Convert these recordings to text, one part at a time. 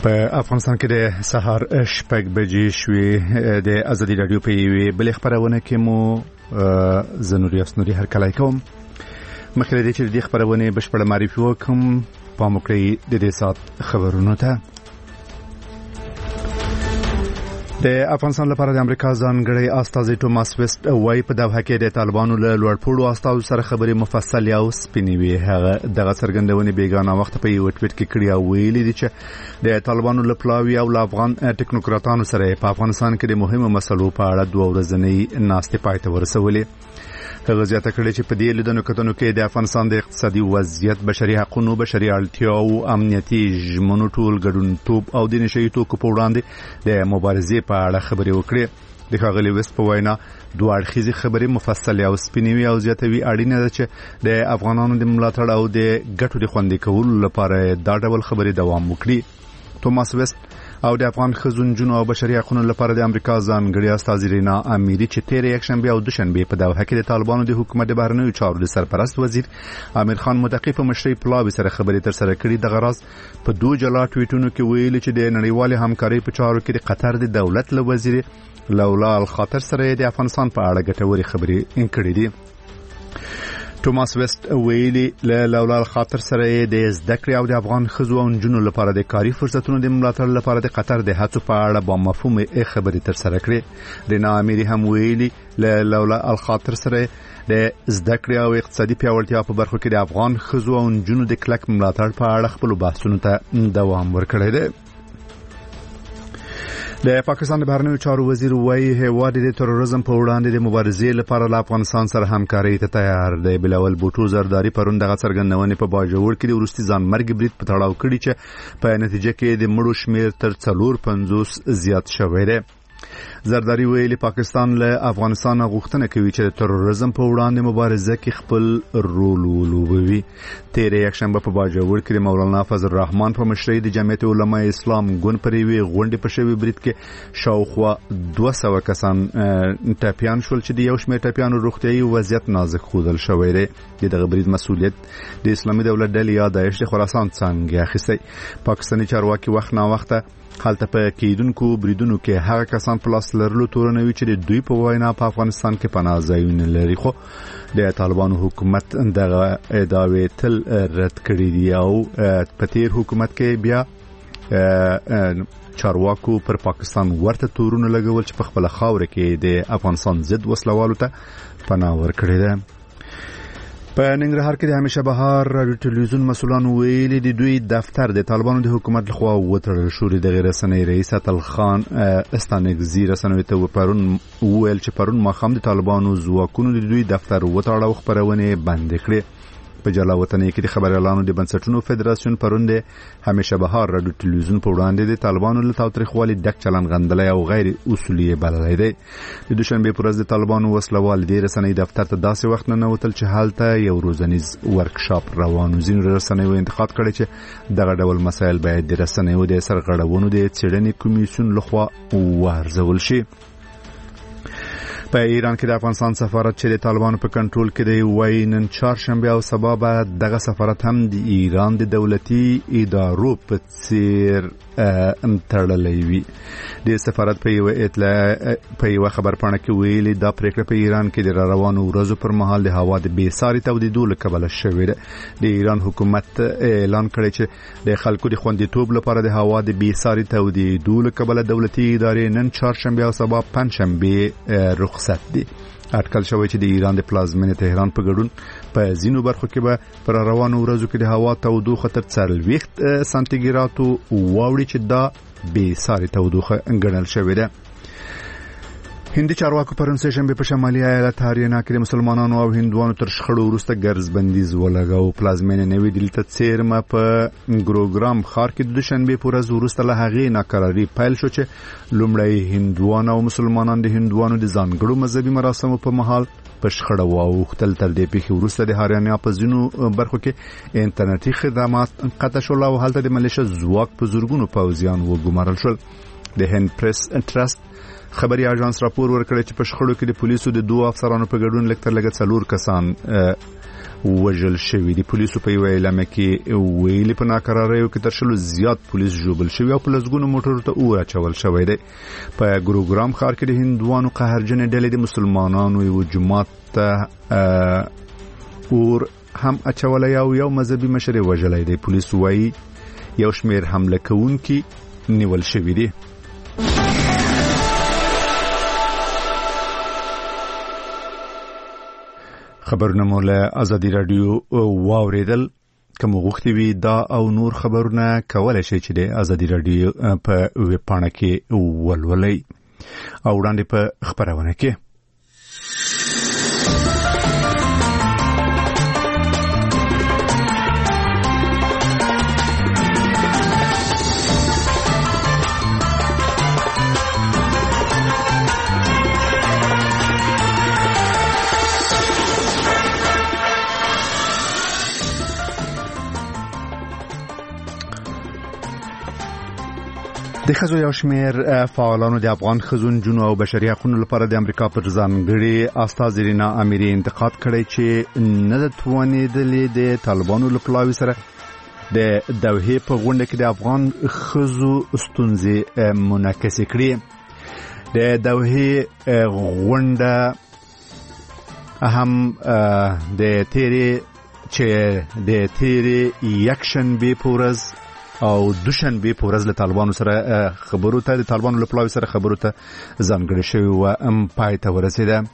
په افغانستان کې د سهار شپږ بجې شوې د ازادي رادیو په یوې بلې خبرونه کې مو زنوري هر کله کوم مخکې د دې خبرونه بشپړه معرفي وکم په موکړی د دې سات خبرونو ته د افغانستان لپاره د امریکا ځانګړی استازی توماس ویسټ وايي په دغه کې د طالبانو له لوړپوړو استازو سره خبرې مفصل او سپینوي. هغه دغه څرګندونې بیگانه وخت په یو ټویټ کې کړی او ویلي دي چې د طالبانو له پلاوي او افغان ټیکنوکراتانو سره په افغانستان کې د مهمو مسلو په اړه دوه ورځنۍ ناستې پای ته ورسولې. هغه زیاته کړې چې په دې لیدنو کتنو کې د افغانستان د اقتصادي وضعیت، بشري حقوقو، بشري اړتیاو، امنیتي ژمنو ټول ګډونتوب او د نشئی توکو په وړاندې د مبارزې په اړه خبرې وکړې. د ښاغلي ویسټ په وینا دوه اړخیزې خبرې مفصل او سپینوي او زیاتوي اړینه ده چې د افغانانو د ملاتړ او د ګټو د خوندي کولو لپاره دا ډول خبرې دوام وکړي. توماس ویسټ او د افغان خزونجونو او بشري حقوقو لپاره د امریکا ځانګړي استازی رینا امیری چې تیر یکشنبه او دوشنبه په دغه کې د طالبانو د حکومت د بهرنیو چارو د سرپرست وزیر امیر خان متقی په مشرۍ پلاوی سره خبرې تر سره کړې. د غرض په دوه جلا ټویټونو کې ویل چې د نړیوال همکاري په چارو کې د قطر د دولت له وزیر لولا الخاطر سره د افغانستان په اړه ګټورې خبرې کړې دي. توماس ویسټ ویلي لولا الخاطر سره د زده کړې او د افغان خزو او نجونو لپاره د کاري فرصتونو د ملاتړ لپاره د قطر د هڅو په اړه با مفهومه خبرې تر سره کړې. رینا امیری هم ویلي لولا الخاطر سره د زده کړې او اقتصادي پیاوړتیا په برخو کې د افغان خزو او نجونو د کلک ملاتړ په اړه خپل بحثونو ته دوام ورکړی دی. د پاکستان د بهرنیو چارو وزیر وايي هیواد د تروریزم په وړاندې د مبارزې لپاره له افغانستان سره همکاري ته تیار دی. بلاول بوټو زرداری پرون دغه څرګندونې په باجوړ کې د وروستي ځانمرګ برید په تړاو کړی چې په نتیجه کې د مړو شمیر تر 450 زیات شوی دی. زرداری ویلي پاکستان له افغانستان غوښتنه کوي چې د تروریزم په وړاندې مبارزه کې خپل رول ولوبوي. تیر یکشنبه په باجوړ کې مولانا فضل الرحمن په مشرۍ د جمعیت علماء اسلام ګوند پر یوې غونډې په شوی برید کې شاوخوا 200 کسان ټاپیان شول چې د یو شمېر ټاپیانو روغتیايي وضعیت نازک ښودل شوی دی. دغه برید مسؤلیت د اسلامي دولت ډلې یا داعش د خراسان څنګه اخیستی. پاکستاني چارواکي وخت نا وخت حالت په کېدونکو بریدونو کې هغه کسان په لاس لرلو تورنوي چې د دوی په وینا په افغانستان کې پناه ځایونه لري، خو د طالبانو حکومت دغه ادعاوې تل رد کړې دي او په تیر حکومت کې بیا چارواکو پر پاکستان ورته تورونه لګول چې په خپل خاور کې د افغانستان ضد وسلوالو ته پناه ورکړي ده. په ننګرهار کې د همیشه بهار رادیو ټلویزیون مسؤلان ویلي د دوی دفتر د طالبانو د حکومت لخوا وتړل شو. د غیر رسنۍ رئیس عطل خان استانګزی رسنوي ته پرون ویل چې پرون ماخام د طالبانو ځواکونو د دوی دفتر وتړل او خبرونه بند کړې. په جلا وطنۍ کې د خبريالانو د بنسټونو فدراسیون پرون د همیشه بهار رادیو ټلویزیون په وړاندې د طالبانو له تاوتریخوالي ډک چلن غندلې او غیر اصولي بللې دی. د دوشنبه پر ورځ د طالبانو وسلوال د رسنۍ دفتر ته داسې وخت نه وتل چې حالته یو روزنیز ورکشاپ روانو. ځینو رسنۍ انتقاد کړي چې دغه ډول مسایل باید د رسنۍ د سرغړونو د څېړنې کمیسیون لخوا وارزول شي. په ایران کې د افغانستان سفارت چې د طالبانو په کنټرول کې دی وایي نن چهارشنبه او سبا به دغه سفارت هم د ایران د دولتي ادارو په څیر تړلې وي. د سفارت په یو خبرپاڼه کې ویلي دا پریکړه په ایران کې د روانو ورځو پر مهال د هوا د بې ساري تودیدو له کبله شوې ده. د ایران حکومت اعلان کړی چې د خلکو د خوندیتوب لپاره د هوا د بې ساري تودیدو له کبله دولتي ادارې نن چهارشنبه او سبا پنځشنبه رخصت دي. اټکل شوی چې د ایران د پلازمینې تهران په ګډون په ځینو برخو کې به پر روانو ورځو کې د هوا تودوخه تر 40 سانتیګراد واوړي چې دا بې ساري تودوخه ګڼل شوې ده. هندي چارواکو پرون سه شنبه په شمالي ایالت هریانا کې د مسلمانانو او هندوانو تر شخړو وروسته ګرځ بندیز ولګاو. پلازمینې نوې دلته ته څیرمه په ګروګرام ښار کې د دوشنبه په ورځ وروسته له هغې ناکراري پیل شو چې لومړی هندوان او مسلمانان د هندوانو د ځانګړو مذهبي مراسمو په مهال په شخړه واوښتل. تر دې پیښې وروسته د هریانا په ځینو برخو کې انټرنیټي خدمات قطع شول او هلته د ملیشه ځواک په زورګونو پوځیان وګمارل شول. د هند پریس ټرست خبري اژانس راپور ورکړی چې په شخړو کې د پولیسو د دوه افسرانو په ګډون لکتر لګ 4 کسان وژل شوی دي. پولیسو په یو اعلامیه کې ویلي په ناکراریو کې تر 100 زیات پولیس ژوبل شوی او په لسګونو موټرو ته اور اچول شوی دی. په ګروګرام ښار کې د هندوانو قهرجنې ډلې د مسلمانانو یو جماعت ته اور هم اچولای او یو مذهبي مشر وژلای دی. پولیس وايي یو شمیر حمله کوونکي نیول شوی دي. خبرونه مو له ازادي رادیو واوریدل. کوم غوښتي وي دا او نور خبرونه کولای شي چې د ازادي رادیو په ویب پاڼه کې ولولئ او وړاندې په خبرونه کې. د ښځو یو شمیر فعالانو د افغان ښځو نجونو او بشري حقوقو لپاره د امریکا پر ځانګړي استازي رینا اميري انتقاد کړی چې نه د توانیدلې د طالبانو له پلاوي سره د دوحې په غونډه کې د افغان ښځو ستونزې منعکس کړي. د دوحې غونډه هم د تیرې یکشنبه پورز او دوشنبه په ورځ له طالبانو سره خبرو ته د طالبانو له پلاوي سره خبرو ته ځانګړې شوی و پای ته ورسېده.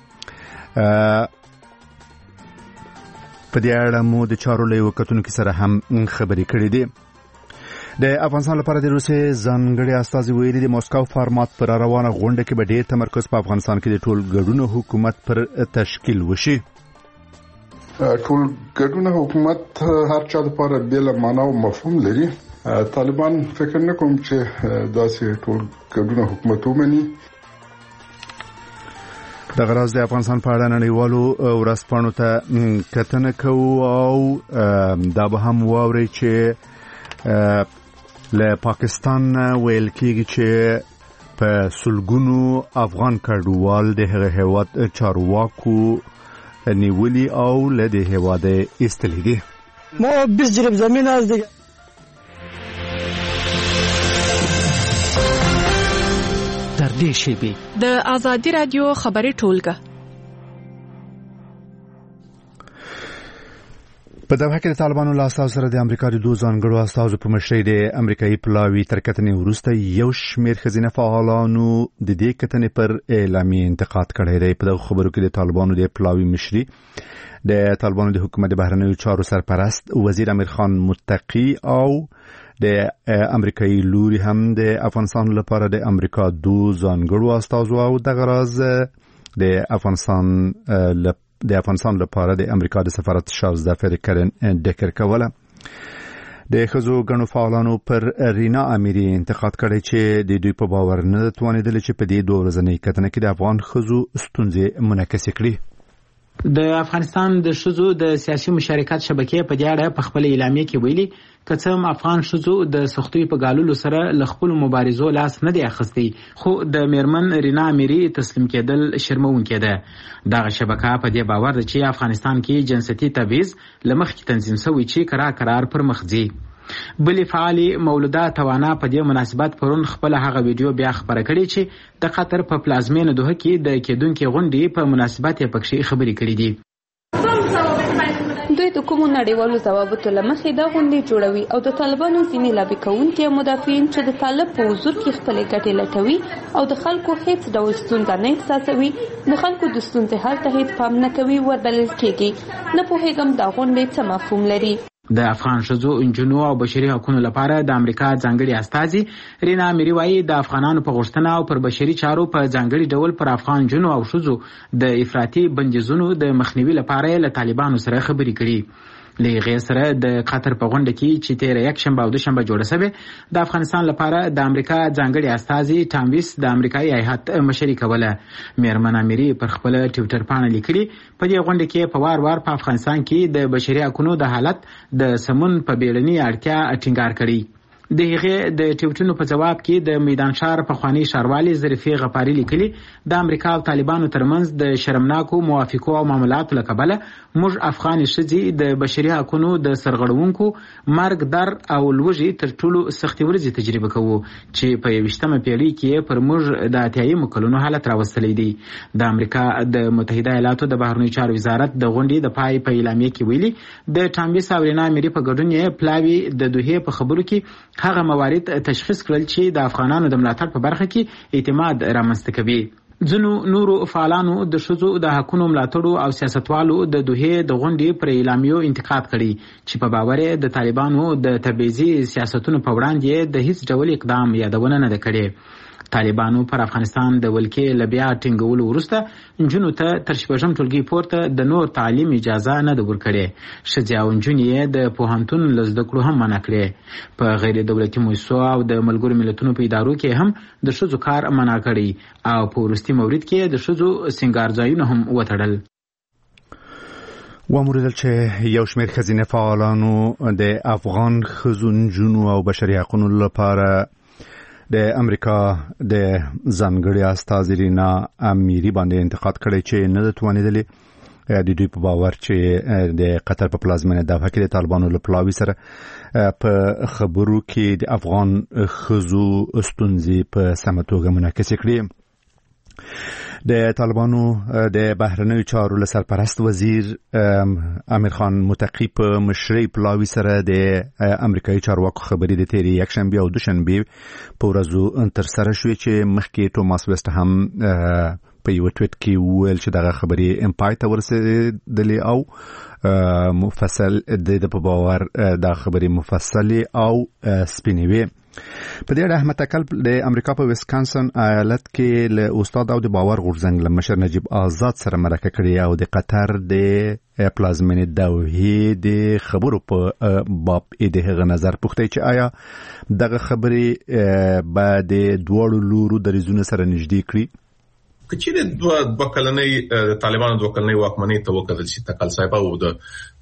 په دې اړه مو د چارو له وکتونکو سره هم خبرې کړې دي. د افغانستان لپاره د روسي ځانګړي استازي ویلي د موسکو فارمات پر روانه غونډه کې به ډېر تمرکز په افغانستان کې د ټول ګډون حکومت پر تشکیل وشي. ټول ګډون حکومت هر چا لپاره بل معنا او مفهوم لري. طالبان فکر نه کوم چې داسې ټول ګډون حکومت ومني. د غراز د افغانستان په اړه نړیوالو ورځپاڼو ته کتنه کوو او دا به هم واوري چې له پاکستان ویل کېږي چې په سلګونو افغان کډوال د هغه هیواد چارواکو نیولی او له دې هیواده ایستلې دي. ما 20 جریب زمین از دیگه در دې شیبې د ازادي رادیو خبري ټولګه په دغه کې د طالبانو له استازو سره د امریکا د دوه ځانګړو استازو په مشرۍ د امریکایي پلاوي تر کتنې وروسته یو شمېر ښځینه فعالانو د دې کتنې پر اعلامیه انتقاد کړی دی. په دغه خبرو کې د طالبانو د پلاوي مشري د طالبانو د حکومت د بهرنیو چارو سرپرست وزیر امیر خان متقی او د امریکایي لوري هم د افغانستان لپاره د امریکا دوه ځانګړو استازو او دغه راز د افغانستان لپاره د امریکا د سفارت شاوزده فریکرن ډکر کوله. د ښځو ګڼو فعالانو پر رینا اميري انتقاد کړی چې د دوی په باور نه توانیدل چې په دې دوه ورځنۍ کتنه کې د افغان ښځو ستونزې منعکس کړي. د افغانستان د ښځو د سیاسي مشارکت شبکې په دې اړه په خپل اعلامیه کې ویلي که څه هم افغان ښځو د سختۍ په ګاللو سره له خپل مبارزو لاس نه دی اخیستی، خو د میرمن رینا اميري تسلیم کېدل شرمونکې ده. دغه شبکه په دې باور ده چې افغانستان کې جنسیتي تبعیض له مخکې تنظیم شوی چې قرار پر مخ ځي. بلې فعالي مولوده توانا په دې مناسبت پرون خپل هغه ویډیو بیا خبره کړې چې د قطر په پلازمینه دوحه کې د کېدونکې غونډې په مناسبت یې پکې خبرې کړې دي. دوی د کومو نړیوالو ضوابطو له مخې دا غونډې جوړوي او د طالبانو ځینې لابي کوونکي او مدافعین چې د طالب په حضور کې خپلې ګټې لټوي او د خلکو هیڅ ډول ستونزه نه احساسوي، د خلکو د ستونزې حل ته هیڅ پام نه کوي وبلل کېږي. نه پوهېږم دا غونډې څه مفهوم لري. د افغان ښځو، نجونو او بشري حقوقو لپاره د امریکا ځانګړي استازي رینا اميري وايي د افغانانو په غوښتنه او پر بشري چارو په ځانګړي ډول پر افغان جنونو او ښځو د افراطي بندیزونو د مخنیوي لپاره له طالبانو سره خبرې کړي. له هغې سره د قطر په غونډه کې چې تېره یکشنبه او دوشنبه جوړه شوې د افغانستان لپاره د امریکا ځانګړي استازي ټام ویس د امریکایي هیئت مشري کوله. میرمن اميري پر خپل ټویټر باندې لیکلي په دې غونډه کې په وار په افغانستان کې د بشري حقوقو د حالت د سمون په بیړني اړتیا ټینګار کړی. د هغې د ټویټونو په جواب کې د میدان شهر پخوانی ښاروالي ظریفې غفاري لیکلي د امریکا او طالبانو ترمنځ د شرمناکو موافقو او معاملاتو له کبله موږ افغان ښځې د بشري حقونو د سرغړونکو مرګ در او لوږې تر ټولو سختې ورځې تجربه کوو چې په 21مه پیړۍ کې پر موږ د اتیایمو کلونو حالت راوستلی دی. د امریکا د متحده ایالاتو د بهرنیو چارو وزارت د غونډې د پای په اعلامیه کې ویلي د ټامبیس او رینا میری په ګډون یې پلاوي د دوحې په خبرو کې هغه موارد تشخیص کړل چې د افغانانو د ملاتړ په برخه کې اعتماد رامنځته کوي. ځینو نورو فعالانو د ښځو د حقونو ملاتړو او سیاستوالو د دوحې د غونډې پر اعلامیو انتقاد کړی چې په باور د طالبانو د تبعیضي سیاستونو په وړاندې د هیڅ ډول اقدام یادونه نه ده کړې. طالبانو پر افغانستان د ولکې له بیا ټینګولو وروسته نجونو ته تر شپږم ټولګي پورته د نور تعلیم اجازه نه ده ورکړې. ښځې او نجونې یې د پوهنتون له زده کړو هم منع کړې. په غیر دولتي مؤسسو او د ملګرو ملتونو په ادارو کې هم د ښځو کار منع کړی او په وروستي مورد کې د ښځو سینګارځایونه هم وتړل. وموردل چې یو شمېر ښځینه فعالانو د افغان ښځو نجونو او بشري حقونو لپاره د امریکا د ځانګړي استازي رینا امیری باندې انتقاد کړی چې نه توانیدلی د دوی په باور چې د قطر په پلازمینه دوحه کې د طالبانو له پلاوي سره په خبرو کې د افغان ښځو ستونزې په سمه توګه منعکسې کړي. د طالبانو د بهرنیو چارو له سرپرست وزیر امیر خان متقی په مشرۍ پلاوي سره د امریکایي چارواکو خبرې د تیرې یکشنبې او دوشنبې په ورځو ترسره شوې چې مخکې توماس ویسټ هم په یو ټویټ کې وویل چې دغه خبرې امپای ته ورسېدلې او مفصل د په باور دا خبرې مفصلې او سپینې وې. په دې اړه احمد تکل د امریکا په ویسکانسن ایالت کې له استاد او د باور غورځنګ له مشر نجیب آزاد سره مرکه کړې او د قطر د پلازمینې دوحې د خبرو په باب د هغه نظر پوښتنه چې آیا دغه خبرې به د دوړو لورو د ریزونو سره نږدې کړي. کچې د کلنۍ طالبانو د کلنۍ واکمنۍ ته وکتل شي تکل صاحب او د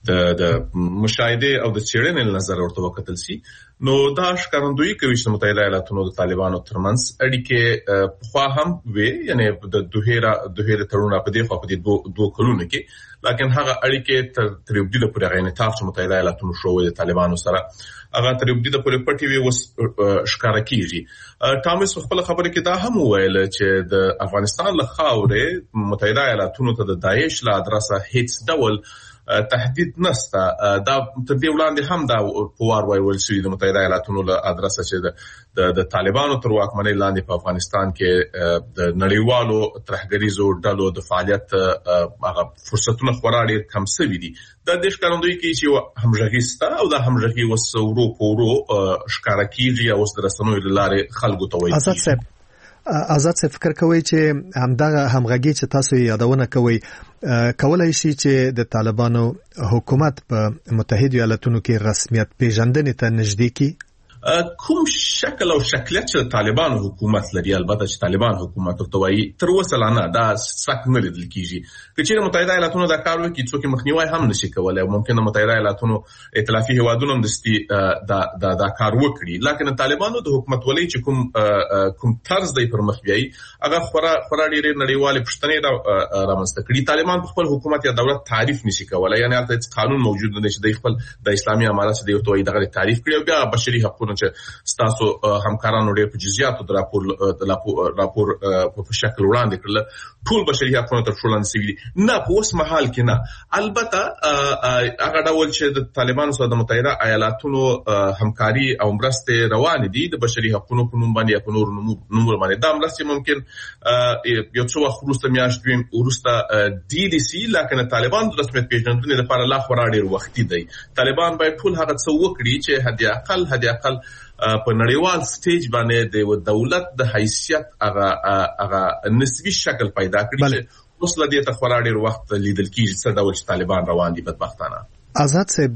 مشاهده او د څېړنې نظر ورته وکتل شي نو دا ښکارندویي کوي چې متحده ایالاتونو د طالبانو ترمنځ اړیکې پخوا هم وې یعنی د دوحې تړون په دې خوا په دې دوه کلونو کې لکن هغه اړیکې تر یو ډول پورې غینتاف چې متحده ایالاتونو شوې د طالبانو سره هغه تر یو ډول پورې پټي وي وس ښکارا کیږي. ټامس خپل خبره کې دا هم ویل چې د افغانستان له خاورې متحده ایالاتونو ته د داعش له ادرسه هیڅ ډول تهدید نسته. دا تر دې وړاندې هم دا پوار ویل شوی د متحده ایالاتونو له ادرسه چې د طالبانو تر واکمنۍ لاندې په افغانستان کې د نړیوالو ترهګریزو ډلو د فعالیت هغه فرصتونه خورا ډېر کم شوي دي. دا د ښکارندویي کوي چې همغږي سته او دا همغږي وس ورو په ورو ښکاره کیږي او د رسنیو له لارې خلکو ته وایي. آزاد څه فکر کوي چې همدغه همغږي چې تاسو یادونه کوي کولای شي چې د طالبانو حکومت په متحده ایالاتونو کې رسمیت پیژندنې ته نږدې کی؟ کوم شکل او شکلیت چې طالبان حکومت لري البته چې طالبان حکومت ورته وایي تر اوسه لا نه دا څرګند نه لیدل کیږي. کچېره متحده ایالاتونو دا کار وکړي څوک مخنیوي هم نشي کولای او ممکنه متحده ایالاتونو ائتلافي هیوادونو هم دستي دا کار وکړي لکه طالبانو د حکومت ولې چې کوم طرز دی پر مخ بیاي هغه خورا ډېر نړیوال پښتنې رامنځته کړي. طالبان په خپل حکومت یا دولت تعریف نشي کولای یعنی هلته قانون موجود نه چې د خپل د اسلامي امارات د یو توي دغه تعریف کړي او بیا بشري حقوقو چې ستاسو همکارانو ډېر په جزئیاتو د راپور په شکل وړاندې کړل ټول بشري حقوقو تر ټولو نسوي نه په اوس مهال کې نه البته هغه ډول چې د طالبانو سره د متحده ایالاتونو همکاري او مرسته روان دي د بشري حقوقو په نوم باندې یا په نور نومور باندې دا مرسته ممکن یو څو وخت وروسته میاشتې وروسته دي سي لکه طالبان د رسمیت پیژندنې لپاره لا خورا ډېر وخت دی. طالبان باید ټول هغه څه وکړي چې هدي اقل په نړیوال سټیج باندې د دولت د حیثیت هغه نسبی شکل پیدا کړي چې اوس لدی ته خورا ډېر وخت لیدل کیږي څه ډول چې طالبان روان دي بدبختانه. آزاد صاحب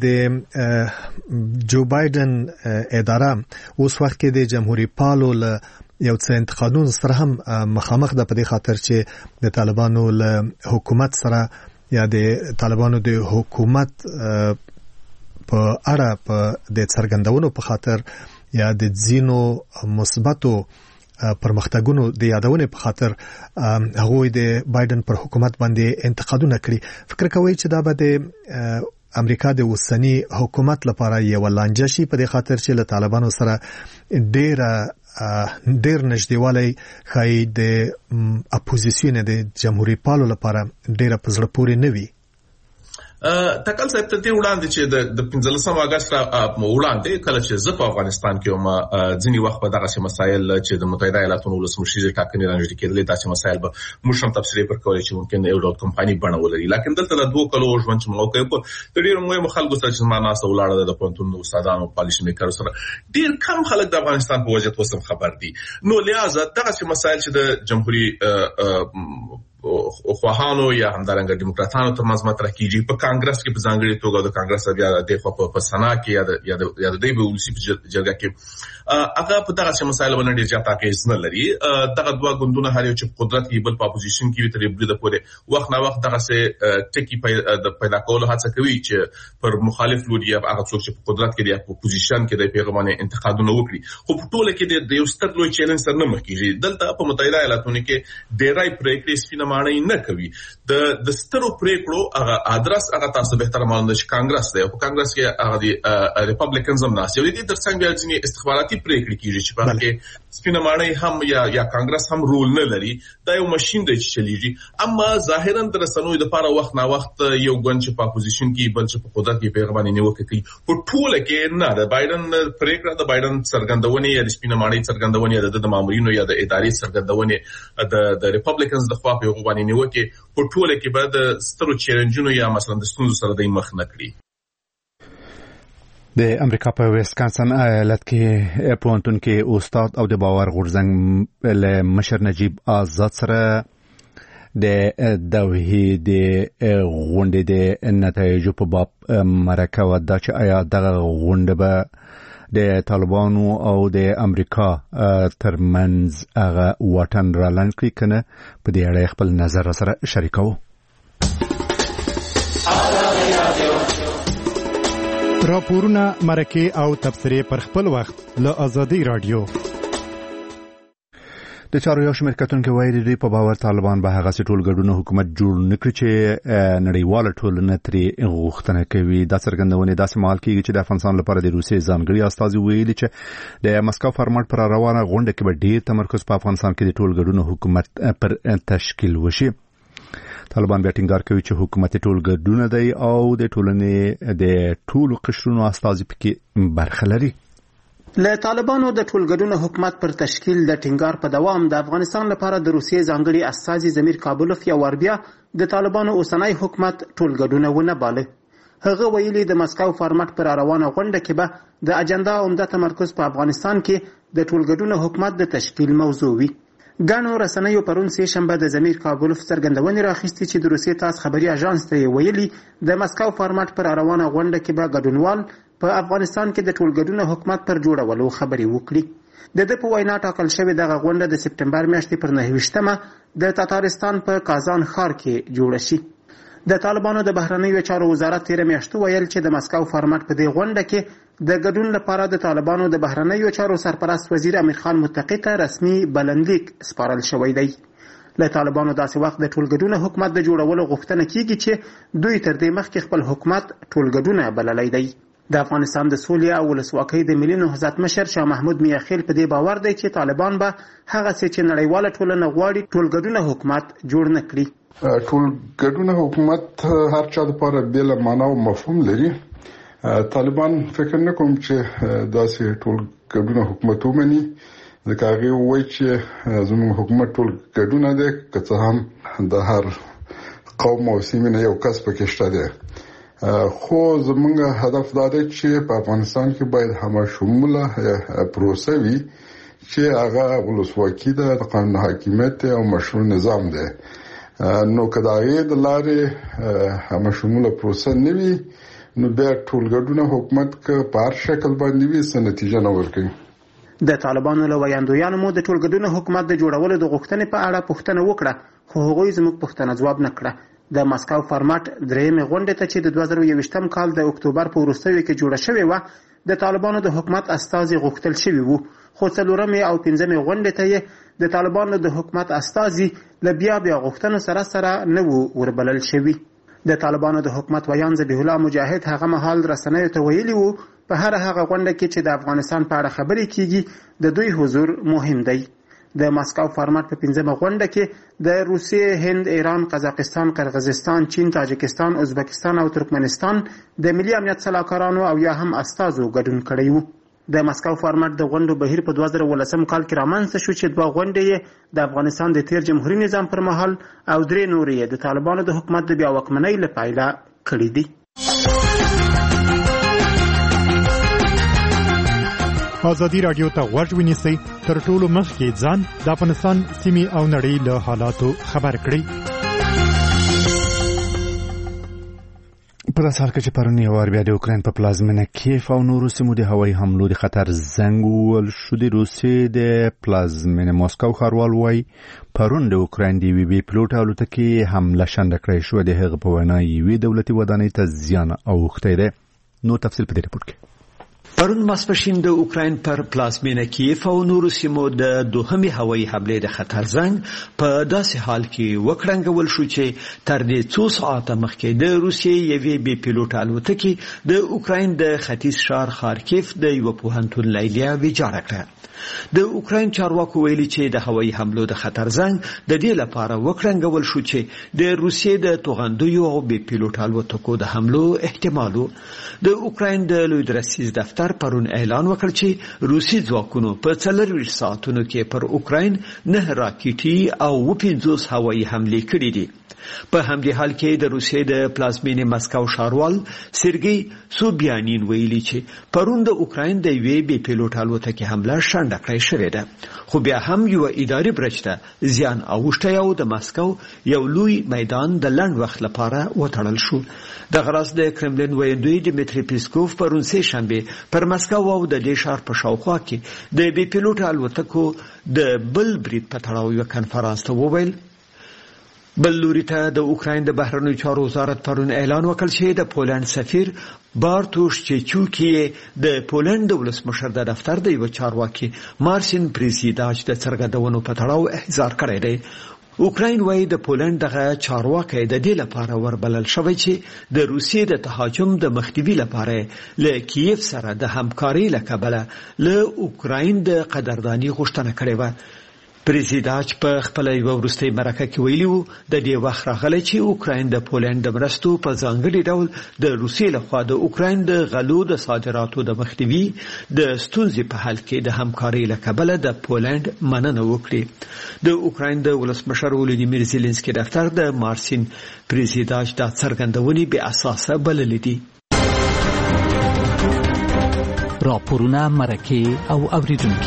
د جو بایدن اداره اوس وخت کې د جمهوریت پالو له یو څه انتقادونو سره هم مخامخ ده په دې خاطر چې د طالبانو له حکومت سره یا د طالبانو د حکومت په اړه په د څرګندونو په خاطر یا د ځینو مثبتو پرمختګونو د یادونه په خاطر هغه د بایدن پر حکومت باندې انتقادونه کړي. فکر کوي چې دا به د امریکا د اوسنی حکومت لپاره یو لانجه شي په دې خاطر چې له طالبانو سره ډېر نږدېوالی ښایي د اپوزیسیون د جمهوریت پالو لپاره ډېره په زړه پورې نه وي. تکل صاحب ته دې وړاندې چې د 15 اگست وړاندې کله چې زه په افغانستان کې وم ځینې وخت په دغه مسایل چې د متحده ایالاتو ولسمشر ټاکنې رانږدې کېدلې داسې مسایل به موږ هم تفسیر ورکولای چې ممکن یو ډول کمپایني بڼه ولري. لکه دلته د 2 کلو ژوند چې موږ کوو د ډېرو مهمو خلکو سره چې ما ناسه ولاړه د پوهنتون استادانو پالیسي میکرو سره ډېر کم خلک د افغانستان په وضعیت وسم خبر دي. نو لہذا دغه مسایل چې د جمهوریت خواهانو یا همدارنګه دیموکراتانو ترمنځ مطرح کیږي په کانګرس کې په ځانګړي توګه د کانګرس بیا د خو په سنا کې یا د دې به ولسی جرګه کې هغه په دغه مسایل باندې ډیر زیات اغیز نه لري. دغه دوه ګوندونه هر یو چې قدرت کې بل په اپوزیشن کې تر بل د پورې وخت نه وخت دغه څه ټکی پیدا کول هڅه کوي چې پر مخالف لوري یا هغه څوک چې په قدرت کې دی په اپوزیشن کې د پیغامونو انتقادونه وکړي. خو په ټوله کې د یو ستر لوی چیلنج سره نه مخ کیږي. دلته په متحده ایالاتونو کې ډیرای پریکړې سپینه معنی نه کوي. د سترو پریکړو هغه ادرس هغه تاسو به تر معلومه چې کانګرس دی او په کانګرس کې هغه دی ریپبلیکنز هم ناس یو دي ترڅنګ بیا ځینې استخباراتي پریکړې کیږي چې په کې سپینه معنی هم یا کانګرس هم رول نه لري. دا یو ماشين دی چې چلیږي. اما ظاهرا د رسنوي لپاره وخت نه وخت یو ګوند چې په اپوزیشن کې بل چې په قدرت کې پیغامونه نیوکه کوي. په ټوله کې نه د بایدن پریکړه د بایدن څرګندونه یا د سپینه معنی څرګندونه د مامورینو یا د ادارې څرګندونه د ریپبلیکنز د خوا په غوښتنې نیوکه په ټوله کې به د سترو چیلنجونو یا مثلا د ستونزو سره د مخ نه کړي. د امریکا په ویسکانسن ایالت کې پوهنتون کې استاد او د باور غورځنګ له مشر نجیب آزاد سره د توحید غونډې د نتایجو په باب مرکه ودا چې آیا دغه غونډه به د طالبانو او د امریکا ترمنځ هغه واټن رالند کړي کنه په دې اړه خپل نظر سره شریکو. راپورونه مرکه او تبصره پر خپل وخت له آزادی رادیو. د چارو یو شمېر کتونکو وایي دوی په باور طالبان به هغه ټول ګډون حکومت جوړ نکړي چې نړیواله ټولنه ترې غوښتنه کوي. دا څرګندونه داسې مهال کېږي چې د افغانستان لپاره د روسیې ځانګړي استازي ویلي چې د مسکو فارمټ پر روانه غونډه کې به ډېر تمرکز په افغانستان کې د ټول ګډون حکومت پر تشکیل وشي. طالبان بیا ټینګار کوي چې حکومت ټول ګډون دی او د ټولنې د ټولو قشرونو استازي پکې برخه لري. له طالبانو د ټولګډون حکومت پر تشکیل د ټینګار په دوام د افغانستان لپاره د روسیې ځانګړي استازي زمیر کابلوف یا وربیا د طالبانو اوسنۍ حکومت ټولګډونه ونه باله. هغه ویلي د مسکو فارمټ پر روانه غونډه کې به د اجنډا عمده تمرکز په افغانستان کې د ټولګډون حکومت د تشکیل موضوع وي. ګڼو رسنیو پرون سه شنبه د زمیر کابلوف څرګندونې راخیستې چې د روسیې تاس خبري اژانس ته ویلي د مسکو فارمټ پر روانه غونډه کې به ګډونوال په افغانستان کې د ټولګډون حکومت پر جوړولو خبري وکړي. د په وینا ټاکل شوې دغه غونډه د سپټمبر میاشتې پر 9 د تاتارستان په کازان ښار کې جوړه شي. د طالبانو د بهرنیو چارو وزارت تیر میاشت ویل چې د مسکو فارمټ په دې غونډه کې د ګډون لپاره د طالبانو د بهرنیو چارو سرپرست وزیر امیر خان متقی ته رسمي بلنلیک سپارل شوی دی. له طالبانو داسې وخت د ټولګډون حکومت د جوړولو غوښتنه کیږي چې دوی تر دې مخکې خپل حکومت ټولګډونه بللی دی. د افغانستان د سولې او ولسواکۍ د ملي نهضت مشر شاه محمود میاخیل په دې باور دی چې طالبان به هغه څه چې نړیواله ټولنه غواړي ټولګډون حکومت جوړ نه کړي. ټولګډون حکومت هر چا لپاره بل معنا او مفهوم لري. طالبان فکر نه کوم چې داسې ټولګډون حکومت ومني. ځکه هغه وایي چې زموږ حکومت ټولګډون دی که څه هم د هر قوم او سیمې نه یو کس پکې شته دی. خو زموږ هدف دا دی چې په افغانستان کې باید همشموله پروسه وي چې هغه ولسواکي ده، د قانون حاکمیت او مشروع نظام دی. نو که د هغې د لارې همشموله پروسه نه وي نو بیا ټولګډون حکومت که په هر شکل باندې وي څه نتیجه نه ورکوي. د طالبانو له ویاندویانو مو د ټولګډون حکومت د جوړولو د غوښتنې په اړه پوښتنه وکړه خو هغوی زموږ پوښتنه ځواب نه کړه. د مسکو فارمټ درېیمې غونډې ته چې د 2021 کال د اکتوبر په وروستیو کې جوړه شوې وه د طالبانو د حکومت استازي غوښتل شوي وو، خو 4مې او 5مې غونډې ته یې د طالبانو د حکومت استازي له بیا غوښتنو سره نه وو وربلل شوي. د طالبانو د حکومت ویان ذبیح الله مجاهد هغه مهال رسنیو ته ویلي وو په هغه غونډه کې چې د افغانستان په اړه خبرې کیږي د دوی حضور مهم دی. د ماسکو فارمټ په 5مه غونډه کې د روسیې، هند، ایران، قزاقستان، قرغیزستان، چین، تاجکستان، ازبکستان او ترکمنستان د ملي امنیت سلاکارانو او یا هم استازو ګډون کړی وو. د ماسکو فارمټ د غونډو بهیر په 2018 کال کې رامنځته شو چې 2 غونډې د افغانستان د تیر جمهوریت نظام پر مهال او 3 نورې د طالبانو د حکومت د بیا واکمنۍ لپاره کړې دي. ازادي راډیو ته غوږ ونیسئ، تر ټولو مخکې ځان د افغانستان سیمې او نړۍ له حالاتو خبر کړئ. په داسې حال کې چې پرون یو وار بیا د اوکراین په پلازمینه کیف او نورو سیمو د هوایي حملو د خطر زنګ ووهل شو. د روسیې د پلازمینه ماسکو ښاروال وایي پرون د اوکراین د یوې بې پیلوټه الوتکې حمله شنډه کړې شوه. د هغه په وینا یوې دولتي ودانۍ ته زیان اوښتی دی. نو تفصیل په دې رپورټ کې. پرون ماسپښین د اوکراین پر پلازمینه کیف او نورو سیمو د دوهمې هوایي حملې د خطر زنګ په داسې حال کې وکړنګول شو چې تر دې څو ساعته مخکې د روسیې یوې بې پیلوټه الوتکې د اوکراین د ختیځ ښار خارکیف د یوه پوهنتون لیلیه ویجاړه کړه. د اوکراین چارواکو ویلي چې د هوایي حملو د خطر زنګ د دې لپاره وکړنګول شو چې د روسیې د توغندیو او بې پیلوټه الوتکو د حملو احتمال و. د اوکراین د لوی درسیز دفتر پرون اعلان وکړ چې روسي ځواکونو په 24 ساعتونو کې پر اوکراین 9 راکټي او 50 هوایي حملې کړې دي. په همدې حال کې د روسیې د پلازمینې مسکو ښاروال سرګي سوبیانین ویلي چې پرون د اوکراین د یوې بې پیلوټه الوتکې حمله شنډه کړې شوې ده، خو بیا هم یو اداري برج ته زیان اوښتی او د مسکو یو لوی میدان د لنډ وخت لپاره وتړل شو. د غراس د کرملین ویاندوی دمیتری پیسکوف پرون سه شنبه پر مسکو او د دې ښار په شاوخوا کې د بې پیلوټه الوتکو د بل برید په تړاو یو کنفرانس ته وویل. بل لوري ته د اوکراین د بهرنیو چارو وزارت پرون اعلان وکړ چې د پولند سفیر بارتوش چیچوکی د پولند د ولسمشر د دفتر د یو چارواکي مارسین پریزیداچ د څرګندونو په تړاو احضار کړی دی. اوکراین وايي د پولند دغه چارواکي د دې لپاره وربلل شوی چې د روسیې د تهاجم د مخنیوي لپاره له کیف سره د همکارۍ لکبله له اوکراین د قدردانی غوښتنه کړې و. پریزیداچ په خپل یو وروستي مرکه کې ویلي وو د دې وخت راغلی چې اوکراین د پولند د مرستو په ځانګړي ډول د روسیې لخوا د اوکراین د غلو د صادراتو د مخنیوي د ستونزې په حل کې د همکارۍ لکبله د پولند مننه وکړي. د اوکراین د ولسمشر ولودیمیر زيلنسکي دفتر د مارسین پریزیداچ د څرګندونې بې اساسه بللې دي. راپورونه مرکه او اوریدونکو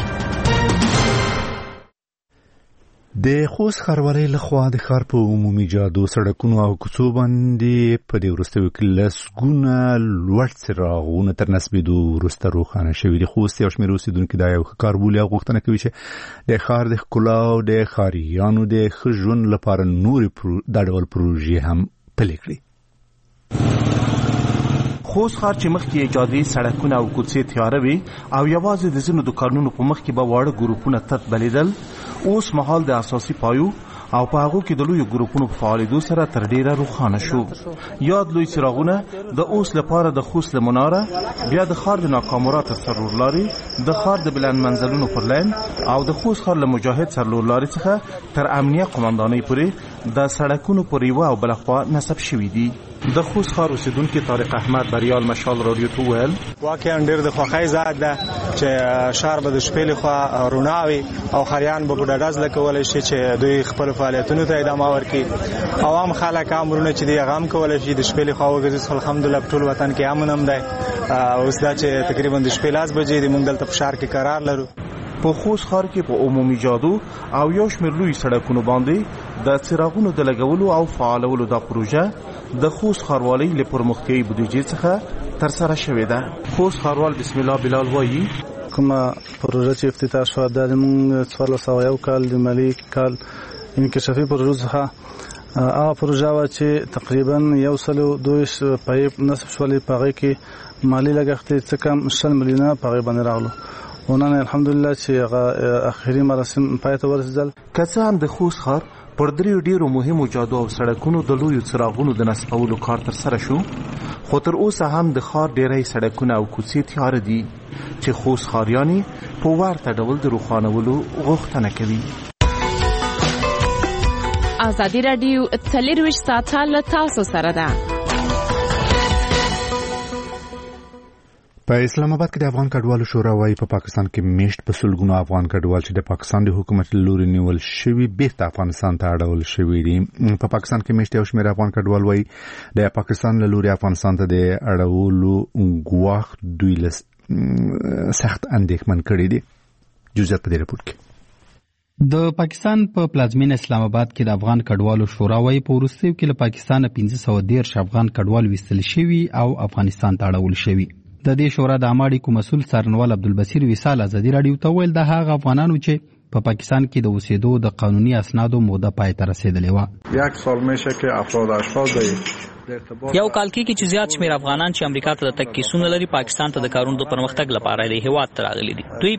د خوست ښاروالۍ لخوا د ښار په عمومي جادو سړکونو او کوڅو باندې په دې وروستیو کې لسګونه لوړ څراغونه تر نصبېدو وروسته روښانه شوي دي. خوست یو شمېر اوسېدونکي دا یو ښه کار بولي او غوښتنه کوي چې د ښار د ښکلا او د ښاریانو د ښه ژوند لپاره نورې دا ډول پروژې هم پلي کړي. خوست ښار چې مخکې ایجادي سړکونه او کوڅې تیاره وي او یوازې د ځینو دوکانونو په مخ کې به واړه ګروپونه تت بلیدل، اوس مهال د اساسي پایو او په هغو کې د لویو ګروپونو په فعالیدو سره تر ډیره روښانه شو. یاد لوی څراغونه د اوس لپاره د خوست له مناره، بیا د ښار د ناکامورا تر سرلورلاري، د ښار د بلند منزلونو پر لین او د خوست ښار له مجاهد سرلورلاري څخه تر امنیه قومندانۍ پورې د سړکونو پر یوه او بله خوا نصب شوي دي. د خوست ښار اوسیدونکي طارق احمد بریال مشال رادیو ته وویل واقعا ډېر د خوښۍ ځای ده چې ښار به د شپې لخوا روڼا وي او ښاریان به په ډاډه زړه کولی شي چې دوی خپلو فعالیتونو ته ادامه ورکړي. عوام خلک امرونه چې دي هغه هم کولی شي د شپې لخوا وګرځي. الحمدلله په ټول وطن کې امن هم دی. اوس دا چې تقریبا د شپې 10 بجې دي، موږ دلته په ښار کې قرار لرو. په خوست ښار کې په عمومي جادو او یو شمېر لوی سړکونو باندې د څراغونو د لګولو او فعالولو دا پروژه د خوست ښاروالۍ له پرمختیایي بودیجې څخه ترسره شوې ده. خوست ښاروال بسم الله بلال وایي کومه پروژه چې افتتاح شوه د موږ 1401 کال د مالی کال انکشافي پروژه څخه هغه پروژه وا چې تقریبا 102 پایپ نصب شولې پغې کې مالی لګښت څه کم 100 میلیونه پغې باندې راغلو ونن الحمدلله چې هغه اخیری مراسم پای ته ورسېدل. که څه هم د خوست ښار پر ډیرو مهمو جادو او سړکونو د لویو څراغونو د نصبولو کار تر سره شو، خو تر اوسه هم د ښار ډیری سړکونه او کوڅې تیاره دي چې خوست ښاریان په ورته ډول د روښانولو غوښتنه کوي. ازادي راډیو 24 ساعته له تاسو سره ده. په اسلام آباد کې د افغان کډوالو شورا وايي په پاکستان کې میشت په سلګونو افغان کډوال چې د پاکستان د حکومت لوري نیول شوی بیرته افغانستان ته اړول شوی دي. په پاکستان کې میشت یو شمېر افغان کډوال وايي د پاکستان لوري افغانستان ته د اړولو غواخ دوی له سخت اندېښمن کړي دي. جزئیات په دې رپورت کې. د پاکستان په پلازمین اسلام آباد کې د افغان کډوالو شورا وايي په وروستیو کې له پاکستان 1513 افغان کډوال وستل شوي او افغانستان ته اړول شوي. د دې شورا د عامه اړیکو مسؤل څارنوال عبدالبصیر وصال ازادي راډیو ته ویل د هغه افغانانو چې په پاکستان کې د اوسېدو د قانوني اسنادو موده پای ته رسیدلې و. یک سال میشه که افراد یو کال کې چې زیات شمیر افغانان چې امریکا ته د تګ کیسونه لري پاکستان ته د کارونو د پرمختګ لپاره د هیواد ته راغلي دي. دوی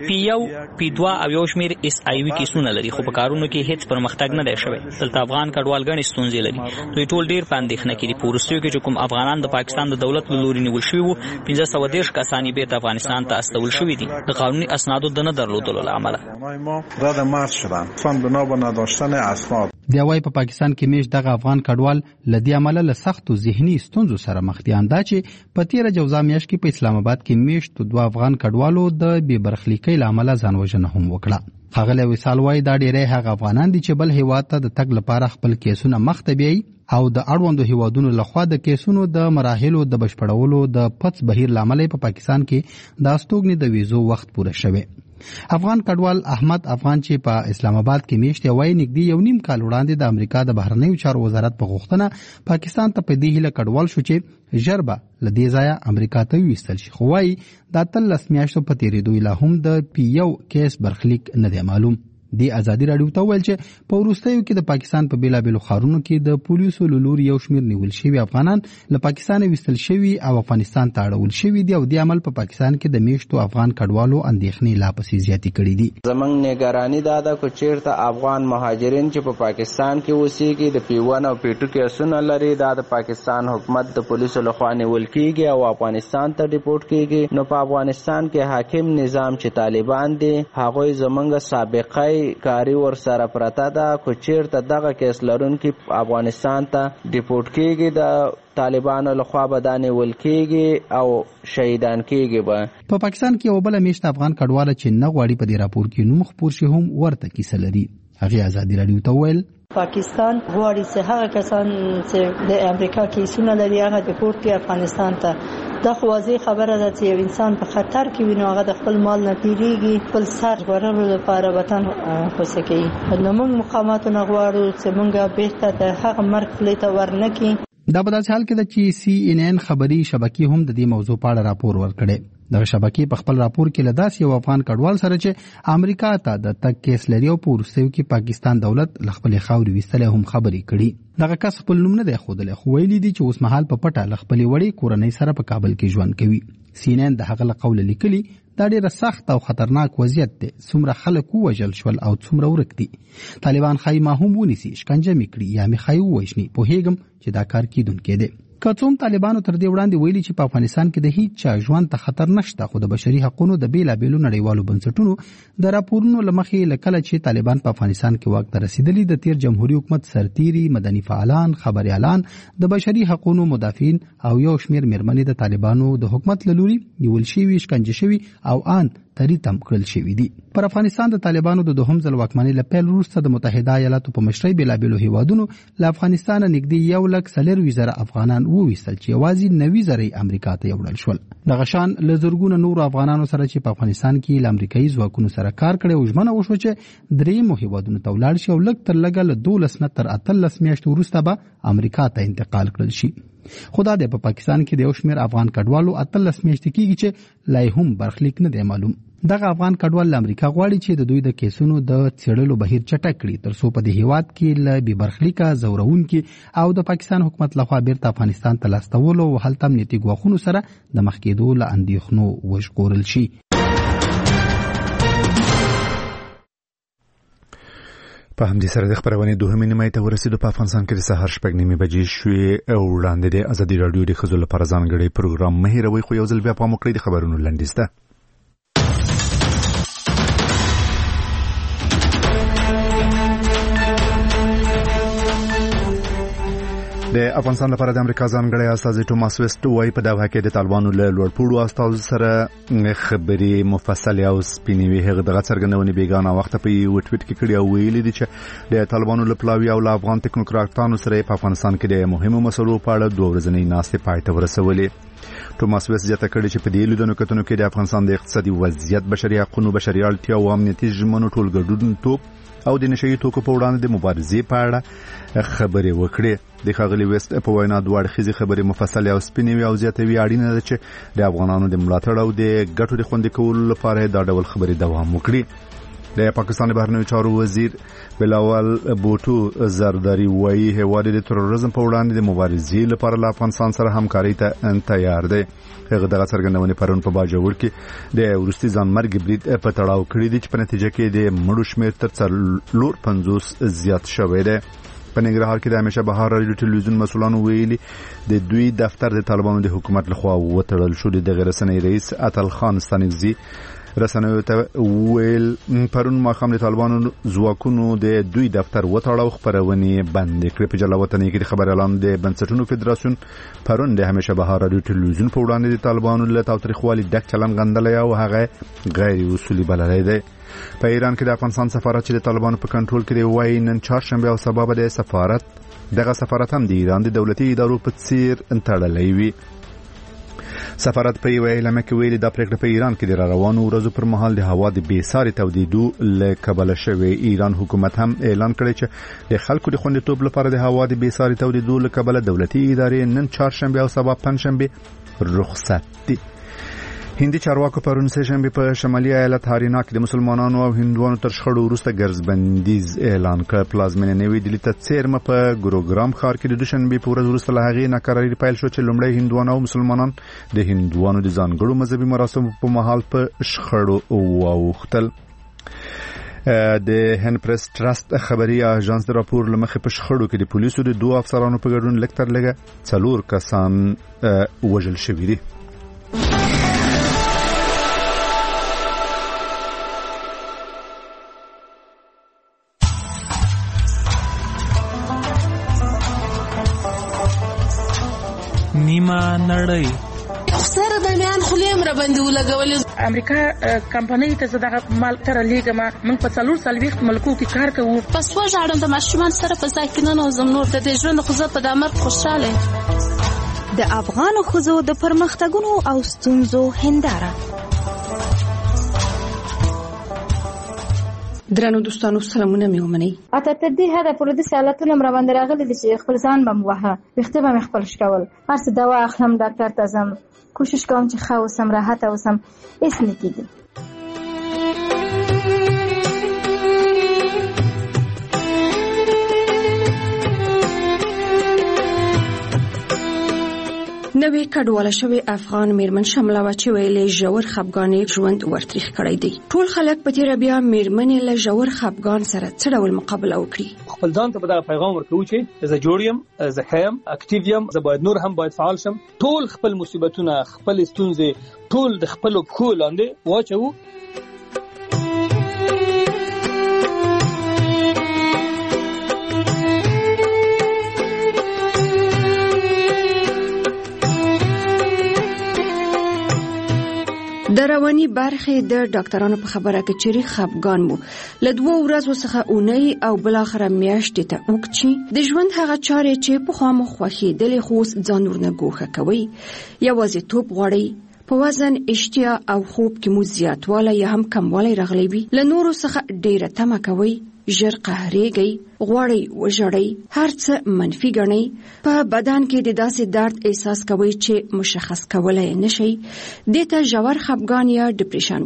P2 او یو شمیر SIV کیسونه لري خو په کارونو کې هیڅ پرمختګ نه دی شوی. دلته افغان کډوال غني ستونزې لري. دوی ټول ډیر په اندېښنه کې دي. په وروستیو کې چې کوم افغانان د پاکستان د دولت له لوري نیول شوي وو 1513 کسان یې بیرته افغانستان ته استول شوي دي د قانوني اسنادو د نه درلودلو له امله. رد مرز شدن چون بنا به نداشتن اسناد. دی وايي په پاکستان کې میش دغه افغان کډوال لدی عمله له سختو ذهني ستونزو سره مخ دي. اندا چې په تیر جوزا میاشت کې په اسلام آباد کې میشت دوه افغان کډوالو د بې برخلیکۍ له امله ځان وژنه هم وکړه. ښاغلی وصال وايي دا ډیری هغه افغانان دي چې بل هیواد ته د تګ لپاره خپل کیسونه مخ ته بیایي او د اړوندو هیوادونو لخوا د کیسونو د مراحلو د بشپړولو د پڅ بهیر لامل په پاکستان کې د استوګنې د ویزو وخت پوره شوی. افغان کډوال احمد افغان چې په اسلام آباد کې میشت وای نږدې یو نیم کال وړاندې د امریکا د بهرنیو چارو وزارت په غوښتنه پاکستان ته په دې هیله کډوال شو چې ژربه لدې ځایه امریکا ته ویستل شي. خو وای دا 13 میاشتو په تیریدو لا هم د P1 کیس برخلیک نه دی معلوم. دی ازادي راډیو ته ویل چې په وروستیو کې د پاکستان په بیلابیلو ښارونو کې د پولیسو له لوري یو شمېر نیول شوي افغانان له پاکستان ویستل شوي او افغانستان ته اړول شوي دي او د عمل په پاکستان کې د میشتو افغان کډوالو اندېښنې لا پسې زیاتې کړي دي. زمونږ نگرانی دا ده چې چیرته افغان مهاجرین چې په پاکستان کې اوسېږي د P1 او P2 کیسونه لري دا د پاکستان حکومت د پولیسو لخوا نیول کیږي او افغانستان ته ریپورټ کیږي. نو په افغانستان کې حاکم نظام چې طالبان دي هغوی زمونږ سابقه کاری ور سره پرته ده چې چیرته دغه کیس لرونکي افغانستان ته ډیپورټ کیږي د طالبانو لخوا به دا نیول کیږي او شهیدان کیږي. به په پاکستان کې یو بل میشت افغان کډوال چې نه غواړي په دې راپور کې نوم خپور شي هم ورته کیسه لري. هغه ازادي راډیو ته ویل پاکستان غواړي چې هغه کسان چې د امریکا کیسونه لري هغه ډیپورټ کړي افغانستان ته. دا خو واضح خبره ده چې یو انسان په خطر کې وي نو هغه د خپل مال نه تیریږي خپل سر ژغورلو لپاره وطن خوسه کوي. نو موږ مقاماتو نه غواړو چې موږ بهته د هغه مرګ خولې ته ورنکړي. دا په داسې حال کې ده چې CNN خبري شبکې هم د دې موضوع په اړه راپور ورکړی. دغه شبکې په خپل راپور کې له داسې یو افغان کډوال سره چې امریکا ته د تګ کیس لري او په وروستیو کې پاکستان دولت له خپلې خاورې ویستلی هم خبرې کړي. دغه کس خپل نوم نه دی ښودلی خو ویلي دي چې اوس مهال په پټه له خپلې وړې کورنۍ سره په کابل کې ژوند کوي. CNN د هغه له قوله لیکلي دا ډیره سخت او خطرناک وضعیت دی. څومره خلک ووژل شول او څومره ورک دي. طالبان ښایي ما هم ونیسي شکنجه مې کړي یا مې ښایي ووژني. پوهېږم چې دا کار کیدونکی دی. که څوم طالبانو تر دې وړاندې ویلي چې په افغانستان کې د هیڅ چا ژوند ته خطر نشته خو د بشري حقوقو د بیلابیلو نړیوالو بنسټونو د راپورونو له مخې له کله چې طالبان په افغانستان کې واک ته رسیدلي د تیر جمهوریت حکومت سرتیري مدني فعالان خبريالان د بشري حقوقو مدافعین او یو شمېر میرمنې د طالبانو د حکومت له لوري نیول شوي شکنجه شوي او ان تریتم کړل شوی دي. پر افغانستان د طالبانو د دوهم ځل واکمنۍ له پیل وروسته د متحده ایالاتو په مشرۍ بیلابیلو هیوادونو له افغانستان نږدې 1,40,000 افغانان وویستل چې یوازې 90,000 امریکا ته یوړل شول. دغه شان له زرګونو نورو افغانانو سره چې په افغانستان کې له امریکایي ځواکونو سره کار کړی او ژمنه وشوه چې درېیمو هیوادونو ته ولاړ شي او لږ تر لږه له 12 نه تر 18 میاشتو وروسته به امریکا ته انتقال کړل شي. خدا دې په پاکستان کې د یو شمېر افغان کډوالو 18 میاشتې کېږي چې لا هم برخلیک نه دی معلوم. دغه افغان کډوال امریکا غواړي چې د دوی د کیسونو د څېړلو بهیر چټک کړي ترڅو په دې هیواد کې له بې برخلیکه زورونکي او د پاکستان حکومت لخوا بیرته افغانستان ته لاستولو او هلته امنیتي ګواښونو سره د مخ کېدو له اندېښنو وژغورل شي. په همدې سره د خبرونې دوهمې نیمایي ته ورسېدو. په افغانستان کې د سهار 6:30 بجې شوې او وړاندې د ازادي راډیو د ښځو لپاره ځانګړی پروګرام مه هېروئ، خو یو ځل بیا پام وکړئ د خبرونو لنډیز ته. د افغانستان لپاره د امریکا ځانګړی استازی ټوماس ویسټ وايي په دغه کې د طالبانو له لوړپوړو استازو سره خبرې مفصلې او سپینې وي. هغه دغه څرګندونې بیګانه وخت په یو ټویټ کې کړی او ویلي دي چې د طالبانو له پلاوي او له افغان ټکنوکراتانو سره په افغانستان کې د مهمو مسلو په اړه دوه ورځنۍ ناستې پای ته ورسولې. ټوماس ویسټ زیاته کړې چې په دې لیدنو کتنو کې د افغانستان د اقتصادي وضعیت، بشري حقوقو، بشري اړتیا او امنیتي ژمنو ټول ګډون او د نشئی توکو په وړاندې د مبارزې په اړه خبرې وکړې. د ښاغلي ویسټ په وینا دوه اړخیزې خبرې مفصلې او سپینې وي او زیاتوي اړینه ده چې د افغانانو د ملاتړ او د ګټو د خوندي کولو لپاره دا ډول خبرې دوام وکړي. د پاکستان بهرنیو چارو وزیر بلاول بوټو زرداری وایي هیواد د تروریزم په وړاندې د مبارزې لپاره له افغانستان سره همکاري ته تیار دی. هغه دغه څرګندونې پرون په باجوړ کې د وروستي ځانمرګ برید په تړاو کړی دی چې په نتیجه کې د مړو شمېر تر 450 زیات شوی دی. په ننګرهار کې د همیشه بهار راډیو ټلویزیون مسؤلانو ویلي د دوی دفتر د طالبانو د حکومت لخوا وتړل شو. د رسنۍ رئیس اتل خان ستانکزي رسنیو ته ویل پرون ماښام د طالبانو ځواکونو د دوی دفتر وتړاو، خبرونې بندې کړې. په جلا وطنۍ کې د خبر اعلان د بنسټونو فدراسیون پرون د همیشه بهار راډیو ټلویزیون په وړاندې د طالبانو له تاوتریخوالي ډک چلن غندلی او هغه غیر اصولي بللی دی. په ایران کې د افغانستان سفارت چې د طالبانو په کنټرول کې دی وایي نن چهارشنبه او سبا به دغه سفارت هم د ایران د دولتي ادارو په څیر تړلی وي. سفارت په یو اعلامیه کې ویلي دا پریکړه په ایران کې د روانو ورځو پر مهال د هوا د بېساري تودېدو له کبله شوې. ایران حکومت هم اعلان کړی چې د خلکو د خوندیتوب لپاره د هوا د بېساري تودېدو له کبله دولتي ادارې نن چهارشنبه او سبا پنجشنبه رخصت دي. هندي چارواکو پرون سهشنبه په شمالي ایالت هارینا کې د مسلمانانو او هندوانو تر شخړو وروسته ګرځبندیز اعلان کړ. پلازمینه نوې دلی ته څیرمه په ګروګرام ښار کې د دوشنبه په ورځ وروسته له هغې ناکراري پیل شو چې لومړی هندوان او مسلمانان د هندوانو د ځانګړو مذهبي مراسمو په مهال په شخړو واوښتل. د هند پریس ټرست خبري اژانس د راپور لمخې په شخړو کې د پولیسو د دوه افسرانو په ګډون لږ تر لږه 4 کسان وژل شوي دي. نیمه نړۍ سره د میان خلیم را باندې ولګولې. امریکا کمپنۍ ته زداغه مال تر لیګه ما من په 4 ملکو کې کار کوو. پس وژاړم د ماشومان سره په ځای کې نه نوزم نور د ژوند خو زه په دامر خوشاله. د افغان ښځو د پرمختګونو او ستونزو هنداره. درنو دوستانو سلامونه مې ومنئ. اته تر دې حده پورې د سالتونو مر باندې راغلي دي چې خپل ځان بم وهه وخته به خپل شکول هر څه دوا اخلم ډاکټر ته ځم کوشش کوم چې ښه اوسم راحت اوسم هیڅ نه کیږي. نوې کډواله شوی افغان میرمن شمله و چې ویلې ژور خپګانې ژوند ورتریخ کړی دی. ټول خلک په تیر بیا میرمنې له ژور خپګان سره څه ډول مقابله وکړي. خپل ځان ته په دغه پیغام ورکوي چې زه جوړ یم، زه ښه یم، اکټیو یم، زه باید نور هم باید فعال شم. ټول خپل مصیبتونه، خپل ستونزې ټول د خپل پښو لاندې واچوو. د رواني برخې د ډاکټرانو په خبره کې چې خپګان مو له 2 ورځو څخه اونۍ او بل اخر میاشتې ته وکړي. د ژوند هغه چارې چې په خوا مو خوښېدلې خو ځان ورنه ګوښه کوي. یوازیتوب غواړئ، په وزن، اشتها او خوب کې مو زیاتوالی یا هم کموالی راغلی وي. له نورو څخه ډیره تمه کوئ، ژر قهرېږئ، غواړئ وژاړئ، هر څه منفي ګڼئ، په بدن کې د داسې درد احساس کوئ چې مشخص کولای نشئ. دې ته ژور خپګان یا ډیپریشن وایي.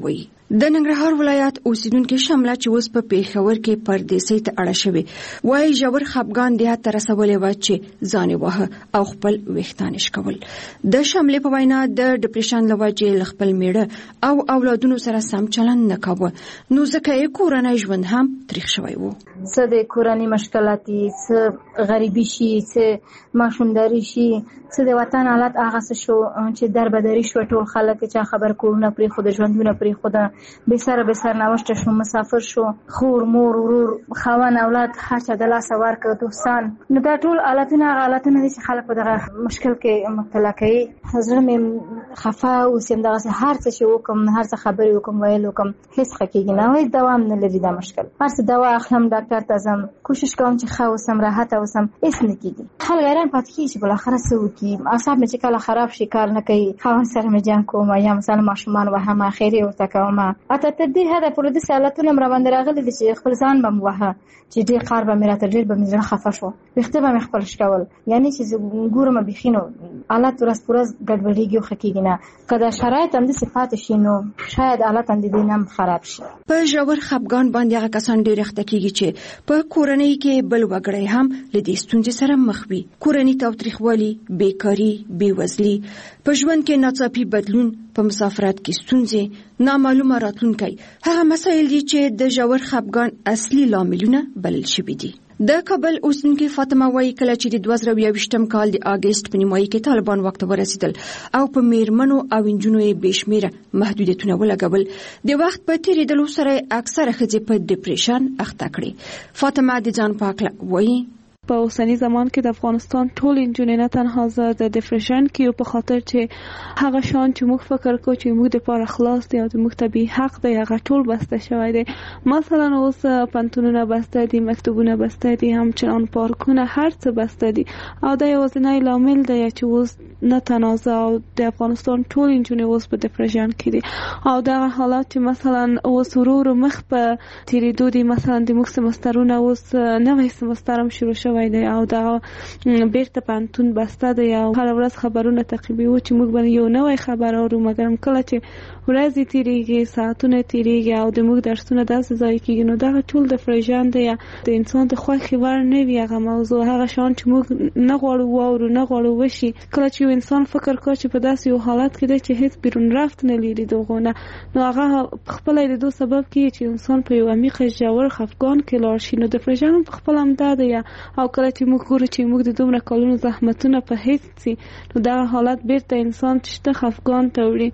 د ننګرهار ولایت اوسیدونکو شمله چې اوس په پیښور کې پردیسۍ ته اړه شوی وایي ژور خپګان دې ته رسولې و چې ځان وه او خپل وختانش کول. د شملې په وینا د ډیپریشن لوجې خپل میړه او اولادونو سره سم چلند نه کاوه، نو ځکه یې کورنۍ ژوند هم تریخ شوی و. څه د کورنۍ مشکلاتي، څه غریبي شي، څه ماشومداري شي، څه د وطن حالت هغه څه شو چې دربدري شو. ټول خلک چې خبر کورونه پرې خود ژوندونه پرې خود به سر نوشته شو، مسافر شو، خور مور ورور خوان اولاد هر چا د لاس ورکړ دوستان. نو دا ټول حالتونه دي چې خلک په دغه مشکل کې مبتلا کوي. حضرت مې خفه اوسم دغه هر څه چې وکم، هر څه خبرې وکم، ویل وکم، هیڅ خکېږي نه، وای دوام نه لري دا مشکل. هر څه دوا اخلم، ډاکټر ته ځم، کوشش کوم چې ښه اوسم، راحت اوسم، هیڅ نه کېږي. خلک حیران پاتې کېږي چې بل اخر څه وکړي. اعصاب مې چې کله خراب شي کار نه کوي، خاوند سره مې جنګ کوم یا مثلا ماشومان وهم خیرې ورته کوم. اته تر دې حده پورې د سالتونو باندې راغلي دي چې خپل ځان بم وها چې ډېر قار به مې راته ډېر به مې خفه شو، وخته به مې خپل شکول، یعنی چې ګورم بخینو حالت ورځ پورز ګډوډیږي او خکېږي نه. کله شرایط هم د صفات شي نو شاید حالت هم د دینم خراب شي. په ژور خپګان باندې هغه کسان ډېر اخته کېږي چې په کورنۍ کې بل وګړی هم له دې ستونزې سره مخ وي. کورنۍ تاوتریخوالي، بیکاري، بېوزلي، په ژوند کې ناڅاپي بدلون، په مسافرت کې ستونزې، نامعلومه راتلونکی، هغه مسایل دي چې د ژور خپګان اصلي لاملونه بلل شوي دي. د کابل اوسیدونکې فاطمه وایي کله چې د 2022م کال د اگست په نیمایي کې طالبان وخت ورسېدل او په میرمنو او انجونو یې بېشمېره محدودیتونه ولګول، د وخت په تېرېدلو سره اکثره ښځې په ډیپریشن اخته کړې. فاطمه د ځان په هکله وایي په اوسنی زمان کې د افغانستان ټول انجونې نه تنها زه د ډیپریشن کې او په خاطر چې هغه شان چې موږ فکر کوو چې موږ د لپاره خلاص دی او د موږ طبي حق دی هغه ټول بسته شوی دی. مثلا اوس پنتونونه بسته دي، مکتبونه بسته دي، همچنان پارکونه، هر څه بسته دي او دا یوازینی لامل دی چې اوس نه تنازع او د افغانستان ټول انجونې اوس په ډیپریشن کې دي او دا حالات چې مثلا اوس ورو مخ په تیریدو دي. مثلا د موږ سمسترونه اوس نوې سمسترم شروع شوی دی او دا بیرته پانتون بسته دی او هر ورځ خبرونه تعقیبوي چې موږ باندې یو نوې خبر اورو، مګر کله چې ورځې تیریږي، ساعتونه تیریږي او د موږ درسونه داسې ځای کېږي، نو دا ټول د فرجان دی د انسان د خوښې وړ نه وي هغه موضوع، هغه شان چې موږ نه غواړو واورو، نه غواړو وشي. کله چې یو انسان فکر کوي چې په داسې یو حالت کې دی چې هیڅ بیرون رفت نه لري دغونه، نو هغه خپل د دوه سبب کې چې انسان په یو عمیق ژور خفګان کې لاړ شي. نو د فرجان په خپل هم دا دی او کله چې موږ ګورو چې موږ د دومره کلونو زحمتونه په هیڅ سي، نو دا حالت بیرته انسان چې خفګان ته وړي.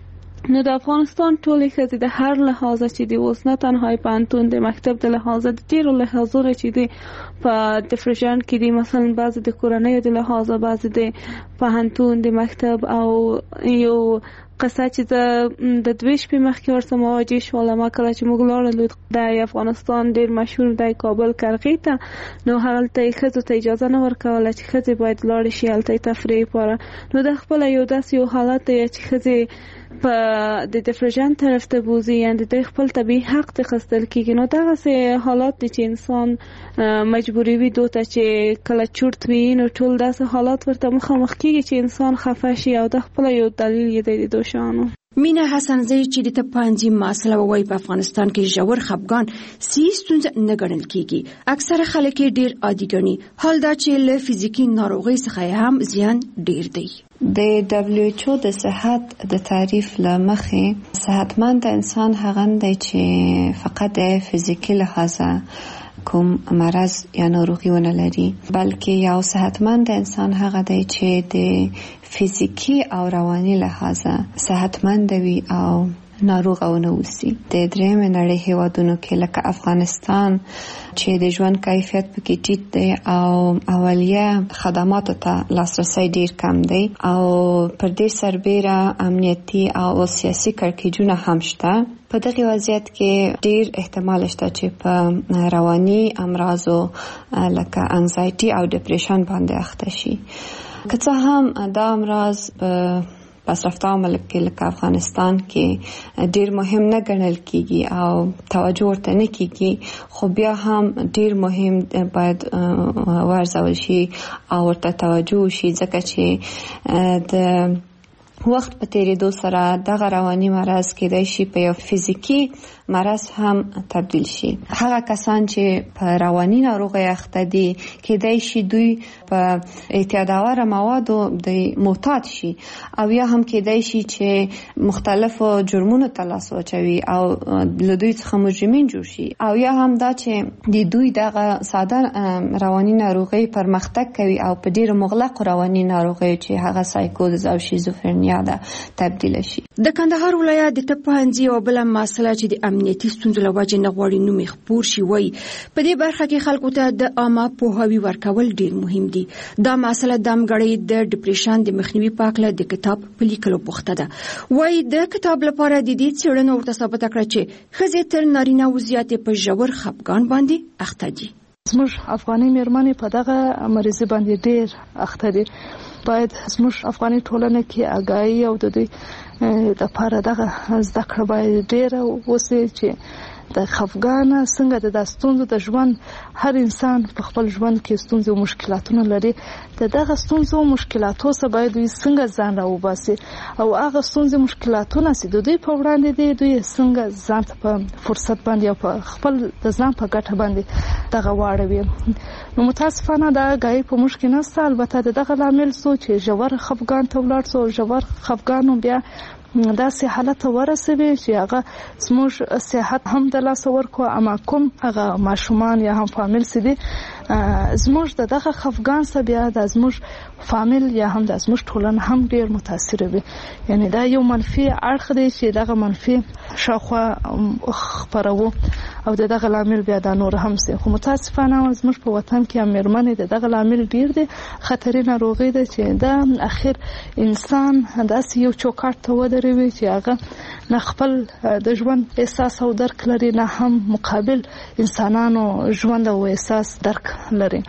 نو د افغانستان ټولې ښځې د هر لحاظه چې دی اوس نه تنها پانتون د مکتب د لحاظه د ډېرو لحاظونو چې دی په ډیپریشن کې دي، مثلا بعضې د کورنۍ د لحاظه، بعضې د پوهنتون د مکتب. او یو قصه چې د 2 شپې مخکې ورسره مواجه شولم کله چې موږ لاړو د افغانستان ډېر مشهور دی کابل کرغې ته، نو هلته یې ښځو ته اجازه نه ورکوله چې ښځې باید لاړې شي هلته تفریح لپاره. نو د خپله یو داسې یو حالت دی چې ښځې په د ډیپریشن طرف ته بوزي، یعنې د خپل طبیعي حق ته خستل کېږي. نو دغسې حالات دي چې انسان مجبوري وي دو ته چې کله چورت وي، نو ټول داسې حالات ورته مخامخ کېږي چې انسان خفه شي او د خپله یو دلیل یې دی د دوشانو. مینا حسنزی چې د تپانځي مسله وایي په افغانستان کې ژور خپګان سي ستونزه نه ګڼل کېږي، اکثره خلک یې ډېر عادي ګڼي، حال دا چې له فزیکي ناروغۍ څخه هم زیان ډېر دی. د WHO د صحت د تعریف لمخې صحتمند انسان هغه دی چې فقط د فزیکي لحاظه کوم مرض یا ناروغي ونه لري، بلکې یو صحتمند انسان هغه دی چې د فزیکی او رواني لحاظه صحتمند وي او ناروغ او نه وسی. د درېمې نړۍ هیوادونو کې لکه افغانستان چې د ژوند کیفیت پکې ټیټ دی او اولیه خدماتو ته لاسرسی ډیر کم دی او پر دې سربېره امنیتي او سیاسي کړکېچونه هم شته. په دغه وضعیت کې ډیر احتمال شته چې په رواني امراضو لکه انزایټي او ډیپریشن باندې اخته شي. که څه هم دا امراض پسرفته ملک کې لکه افغانستان کې ډیر مهم نه ګڼل کیږي او توجه ورته نه کیږي، خو بیا هم ډیر مهم باید ورزول شي او ورته توجه شي، ځکه چې د وخت په تیریدو سره دغه رواني مرض کېدای شي په یو فزیکی مرض هم تبدیل شي. هغه کسان چې په رواني ناروغۍ اخته دي کېدای شي دوی په اعتیادآوره موادو د معتاد شي او یا هم کېدای شي چې مختلفو جرمونو ته لاس واچوي او له دوی څخه مجرمین جوړ شي او یا هم دا چې د دوی دغه ساده رواني ناروغۍ پرمختګ کوي او په ډېر مغلق رواني ناروغۍ چې هغه سایکوز او شیزوفرنیا ده تبدیل شي. د کندهار ولایت د ټپهنځي او بل مسله چې د امنیتي ستونزو له وجې نه غواړي نوم خپور شي وای په دې برخه کې خلکو ته د عامه پوهاوی ورکول ډیر مهم دي. دا مسله د امګړې د ډیپریشن د مخنیوي په اړه د کتاب په لیکلو بوخته ده. وای د کتاب لپاره د دې څېړنو ورته ثابت کړه چې ښځې تر نارینه وضعیت په ژور خفګان باندې اخته دي. زموږ افغاني میرمنې په دغه مریضي باندې ډیر اخته دي. باید زموږ افغاني ټولنه کې آگاهي او د دې لپاره دغه زده کړه باید ډیره وشي چې د خفګان څنګه د ستونزو د ژوند هر انسان په خپل ژوند کې ستونزې او مشکلاتونه لري. دغه ستونزو او مشکلاتو څخه باید دوی څنګه ځان راوباسي او هغه ستونزې مشکلاتونه چې د دوی په وړاندې دي دوی څنګه ځان په فرصت باندې او په خپل د ځان په ګټه باندې دغه واړوي. نو متاسفانه دا آگاهي په موږ کې نشته. البته دغه لامل څه چې ژور خفګان ته ولاړ شو. ژور خفګان بیا داسې حالت ورسوي چې هغه زموږ صحت هم د لاس ورکو اما کوم هغه ماشومان یا هم فامیل سي دي زموږ دغه خفګان سره بیا د زموږ فامیل یا هم د زموږ ټولنه هم ډیر متاثر وي. یعنی دا یو منفي اړخ دی چې دغه منفي شاخوا خبرو او دغه لامل بیا د نور هم سي. خو متاسفانه زموږ په وطن کې امرمنې دغه لامل ډیر دي. خطرې ناروغي ده چې دا اخر انسان داسې یو چوکاټ ته ودروي چې هغه نه خپل د ژوند احساس او درک لري نه هم مقابل انسانانو ژوند او احساس درک لري.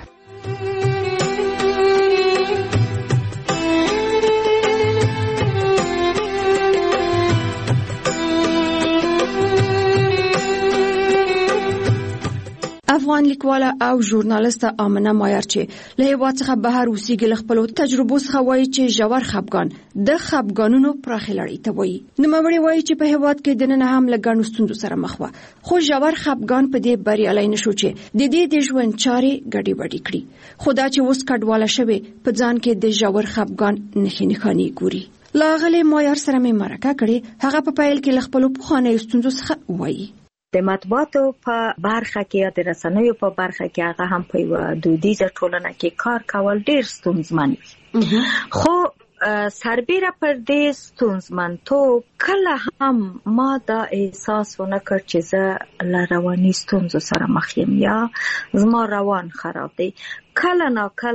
افغان لیکواله او ژورنالیسته آمنه مایار چې له هیواد څخه بهر اوسېږي له خپلو تجربو څخه وایي چې ژور خفګان د خفګانونو پراخې لړۍ ته وایي. نوموړې وایي چې په هیواد کې دننه هم له ګڼو ستونزو سره مخ وه خو ژور خفګان په دې بریالی نشو چې د دې د ژوند چارې ګډې وډې کړي. خو دا چې اوس کډواله شوې په ځان کې د ژور خفګان نښې نښانې ګوري. لاغلې مایار سره مې مرکه کړې. هغه په پیل کې له خپلو پخوانیو ستونزو څخه وایي. د مطبوعاتو په برخه کې یا د رسنیو په برخه کې هغه هم په یو دودیزه ټولنه کې کار کول ډیر ستونزمن وي. خو سربیره پر دې ستونزمنتوب کله هم ما دا احساس ونه کړ چې زه له رواني ستونزو سره مخ یم یا زما روان خراب دی. کله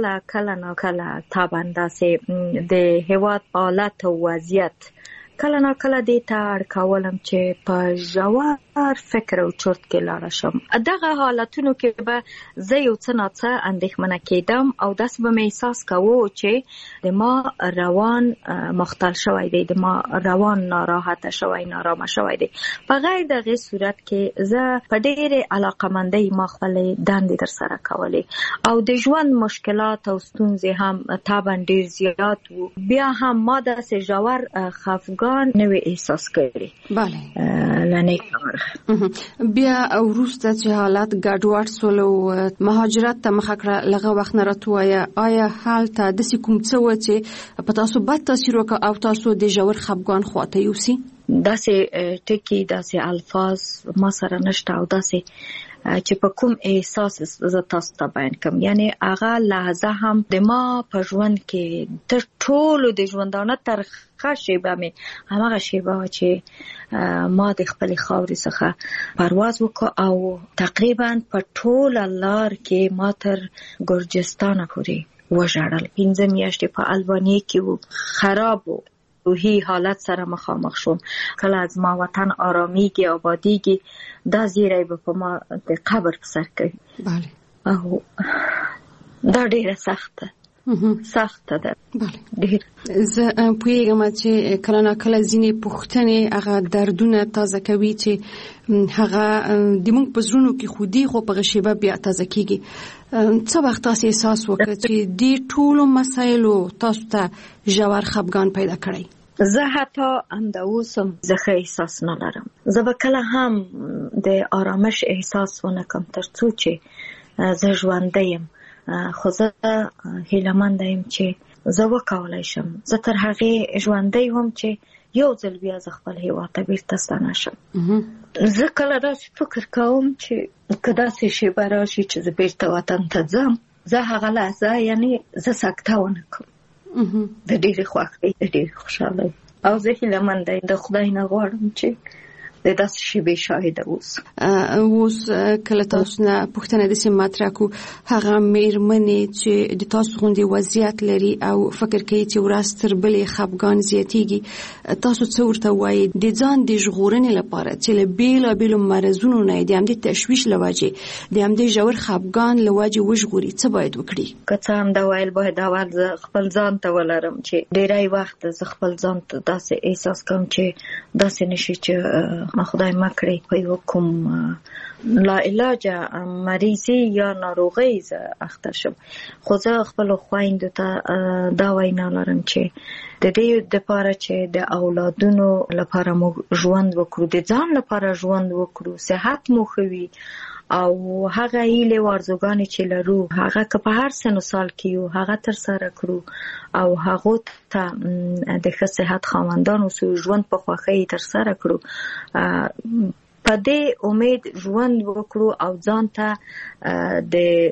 ناکله طبعا داسې د هیواد حالت او وضعیت کله ناکله دې ته اړ کولم چې په ژور فکر او چرت کې لاړه شم. دغه حالتونو کې به زه یو څه ناڅه اندېښمنه کېدم او داسې به مې احساس کوو چې د ما روان مختل شوی دی، د ما روان ناراحته شوی، نارامه شوی دی. په غیر دغه صورت کې زه په ډېرې علاقمندۍ ما خپلې دندې ترسره کولې او د ژوند مشکلات او ستونزې هم طبعا ډېر زیات وو. بیا هم ما داسې ژور خفګان نوې احساس کړی. بله لنی کار بیا وروسته چې حالات ګډوډ سول او مهاجرت ته مخه کړه لغه وخت نه راتویا آیا حال ته د کوم څه و چې په تاسو بد تاثیر وکړ او تاسو د ژور خفګان خواته یوسي؟ داسې ټکی داسې الفاظ ما سره نشته او داسې چې په کوم احساس زه تاسو ته بیان کوم. یعنی هغه لحظه هم د ما په ژوند کې تر ټولو د ژوندانه ترخه شیبه مې هماغه شیبه چې ما د خپلې خاورې څخه پرواز وکړ او تقریبا په ټوله لار کې ما تر ګرجستانه پورې وژړل. 15 میاشتې په البانیې کې و، خراب و، روحي حالت سره مخامخ شوم. کله از ما وطن آرامیږي آبادیږي دا زیری به په ما د قبر په سر کوي. بله او دا ډیره سخته ده. ډیر زه پوهیږم چې کله نا کله ځینې پوښتنې هغه دردونه تازه کوي چې هغه د موږ په زړونو کې خودي خو په غشیبه بیا تازه کیږي. څه وخت تاسو احساس وکړ چې دې ټولو مسایلو تاسو ته ژور خفګان پیدا کړی؟ زه حتی همداوسم زه ښه احساس نه لرم. زه به کله هم د آرامش احساس ونه کم تر څو چې زه ژوندی یم، خو زه هیله‌منده یم چې زه وکولای شم. زه تر هغې ژوندی وم چې یو ځل بیا زه خپل هیواد ته بیرته ستنه شم. زه کله داسې فکر کوم چې که داسې شیبه راشي چې زه بیرته وطن ته ځم، زه هغه لحظه یعنی زه سکته ونه کوم د ډېرې خوښۍ، د ډېرې خوشحالۍ، او زه هیله‌منده یم د خدای نه غواړم چې د داسې شیبې شاهده اوسم. اوس کله تاسو نه پوښتنه داسې مطرح کړو، هغه مېرمنې چې د تاسو غوندې وضعیت لري او فکر کوي چې ورځ تر بلې خفګان زیاتېږي، تاسو څه ورته وایي د ځان د ژغورنې لپاره چې له بېلابېلو مرضونو نه د همدې تشویش له وجې د همدې ژور خفګان له وجې وژغوري، څه باید وکړي؟ که څه هم دا ویل باید اول زه خپل ځان ته ولرم چې ډېری وخت زه خپل ځان ته داسې احساس کوم چې داسې نشي چې خدای مکړي په یو کوم لا علاجه مریضي یا ناروغي زه اخته شم. خو زه خپل خویندو ته دا وینا لرم چې د دې لپاره چې د اولادونو لپاره مو ژوند وکړو، د ځان لپاره ژوند وکړو، صحت مو ښه وي، او هغه هیلې او ارزوګانې چې لرو هغه که په هر سن و سال کې یو هغه ترسره کړو او هغو ته د ښه صحت خاوندان اوسو، ژوند په خوښۍ ترسره کړو، په دې امید ژوند وکړو او ځان ته د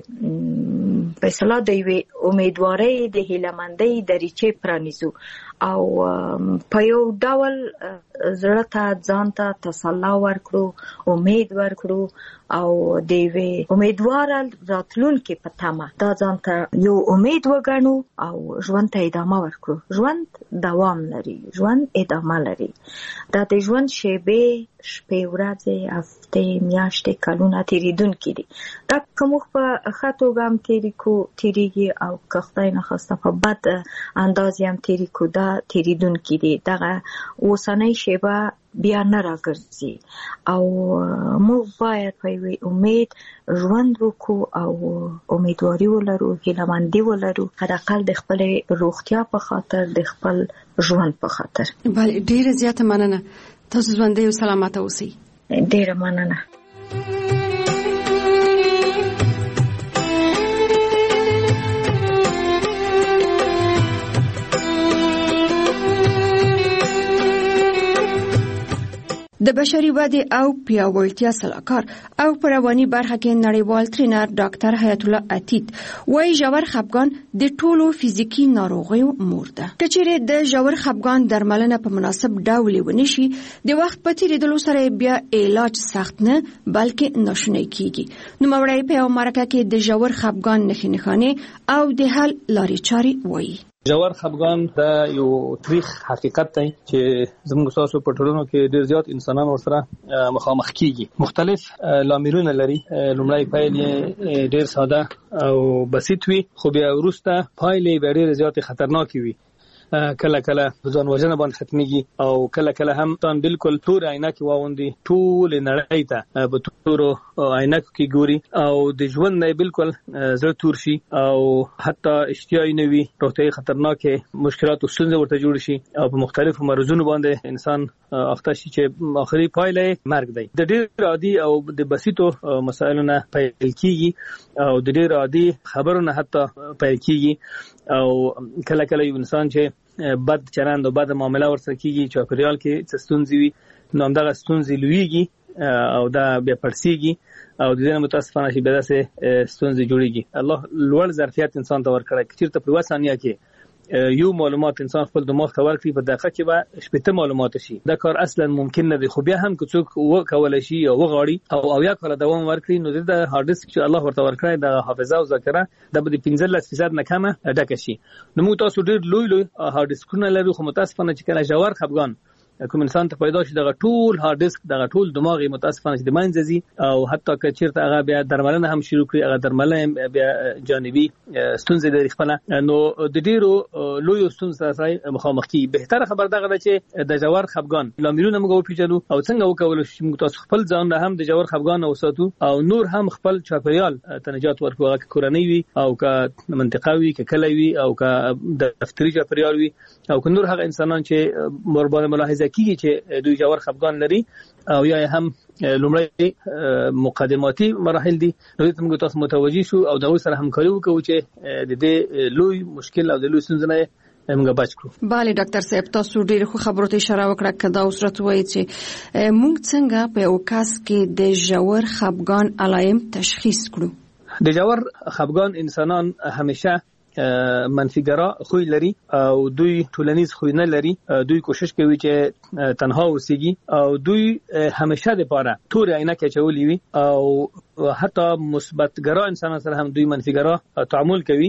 په اصطلاح د یوې امیدوارۍ د هیله‌مندۍ دریچې پرانیزو او په یو ډول زړه ته ځان ته تسلا ورکړو، امید ورکړو او د یوې امیدواره راتلونکې په تمه دا ځان ته یو امید وګڼو او ژوند ته ادامه ورکړو. ژوند دوام لري، ژوند ادامه لري. دا د ژوند شیبې، شپې، ورځې، هفتې، میاشتې، کلونه تېرېدونکي دي. دا که موږ په ښه توګه هم تېرېږي او که خدای نخواسته په بد انداز هم تېرې کړو، دا تېرېدونکي دي. دغه اوسنۍ شیبه بیا نه راګرځي او موږ باید په یوې امید ژوند وکړو او امیدواري ولرو، هیله‌مندي ولرو، حداقل د خپلې روغتیا په خاطر، د خپل ژوند په خاطر. بله، ډېره زیاته مننه. تاسو ژوندی او سلامته اوسئ. ډېره مننه. د بشري ودې او پیاوړتیا سلاکار او په رواني برخه کې نړیوال ټرینر ډاکټر حیات الله عتیق وايي ژور خفګان د ټولو فزیکی ناروغیو مور ده. که چیرې د ژور خفګان درملنه په مناسب ډول ونشي، د وخت په تیریدلو سره بیا علاج سخت نه بلکې ناشونی کیږي. نو مورای په یو مرکه کې د ژور خفګان نښې او د حل لارې چارې وایي. ژور خفګان دا یو تاریخ حقیقت دی چې زموږ تاسو په ټولنو کې ډېر زیات انسانان ورسره مخامخ کیږي. مختلف لاملونه لري. لومړی پایل ډېر ساده او بسيط وي، خو بیا وروسته پایلې ډېر زیات خطرناک وي. کله کله ځان وژنه باندې ختميږي او کله کله هم تان بالکل تور عینکې واوندي، ټول نړۍ ته په تورو عینکو کې ګوري او د ژوند نه بالکل زړه تور شي او حتی اشتیاي نه وي، روغتیايي خطرناکه مشکلات او ستونزې ورته جوړ شي او په مختلفو مرزونو باندې انسان اخته شي چې آخري پایله مرګ دی. د ډېر عادي او د بسيطو مسایلو نه پیل کیږي او د ډېر عادي خبرو نه حتی پیل کیږي او کله کله یو انسان چې بد چلند او بد معامله ورسره کیږي، چاپیریال کې څه ستونزې وي، نو همدغه ستونزې لویږي او دا بیا پړسیږي او د دې متاسفانه شي بیا داسې ستونزې جوړیږي. الله لوړ ظرفیت انسان ته ورکړی، چېرته په 1 ثانیه کې یو معلومات انسان خپل دماغ ته ورکړي، په دقیقه کې به شپږ معلومات شي. دا کار اصلا ممکن نه دی، خو بیا هم که څوک وکولای شي او وغواړي او یا کله دوام ورکړي، نو د هارد ډیسک چې الله ورته ورکړي د حافظه او ذاکره د 15% نه کمه ډکه شي. نو موږ تاسو ډېر لوی هارد ډیسکونه لرو، خو متاسفانه چې کله ژور خفګان کوم انسان ته پیدا شي دغه ټول هارد ډیسک دغه ټول دماغ متاسفانه چې د منځزي او حتی که چیرته هغه بیا درملنه هم شروع کړي هغه درملنه بیا جانبي ستونزې لري خپل نو د ډیرو لوی ستونزې سره مخامخ کی. بهتره خبر دغه ده چې د جوار خفګان لاملونه موږ پیژنو او څنګه وکول شي موږ تاسو خپل ځان هم د جوار خفګان اوساتو او نور هم خپل چاپیریال تنجات ورکو هغه کورنۍ وي او که منطقه وي که کلی وي او که د دفتري چاپیریال وي او که نور هغه انسانان چې مربوطه ملاحظه کیږي چې دوی جوار خفګان لري او یا هم لومړی مقدماتي مراحل دي نو موږ تاسو متوجي شو او دغه سره همکاري وکړو چې د دې لوی مشکل او د لوی ستونزې نه موږ بچ کړو. bale ډاکټر صاحب تاسو ډېر خو خبرو ته اشاره وکړه کدا اوس راته وایي چې موږ څنګه په یو کس کې د جوړ خفګان علایم تشخیص کړو. د جوړ خفګان انسانان همیشه منفیګرا خوې لري او دوی ټولنیز خوې نه لري دوی کوشش کوي چې تنها اوسېږي او دوی همیشه د پاره تور عینکه چولې وي او حتی مثبتګرا انسانان سره هم دوی منفیګرا تعامل کوي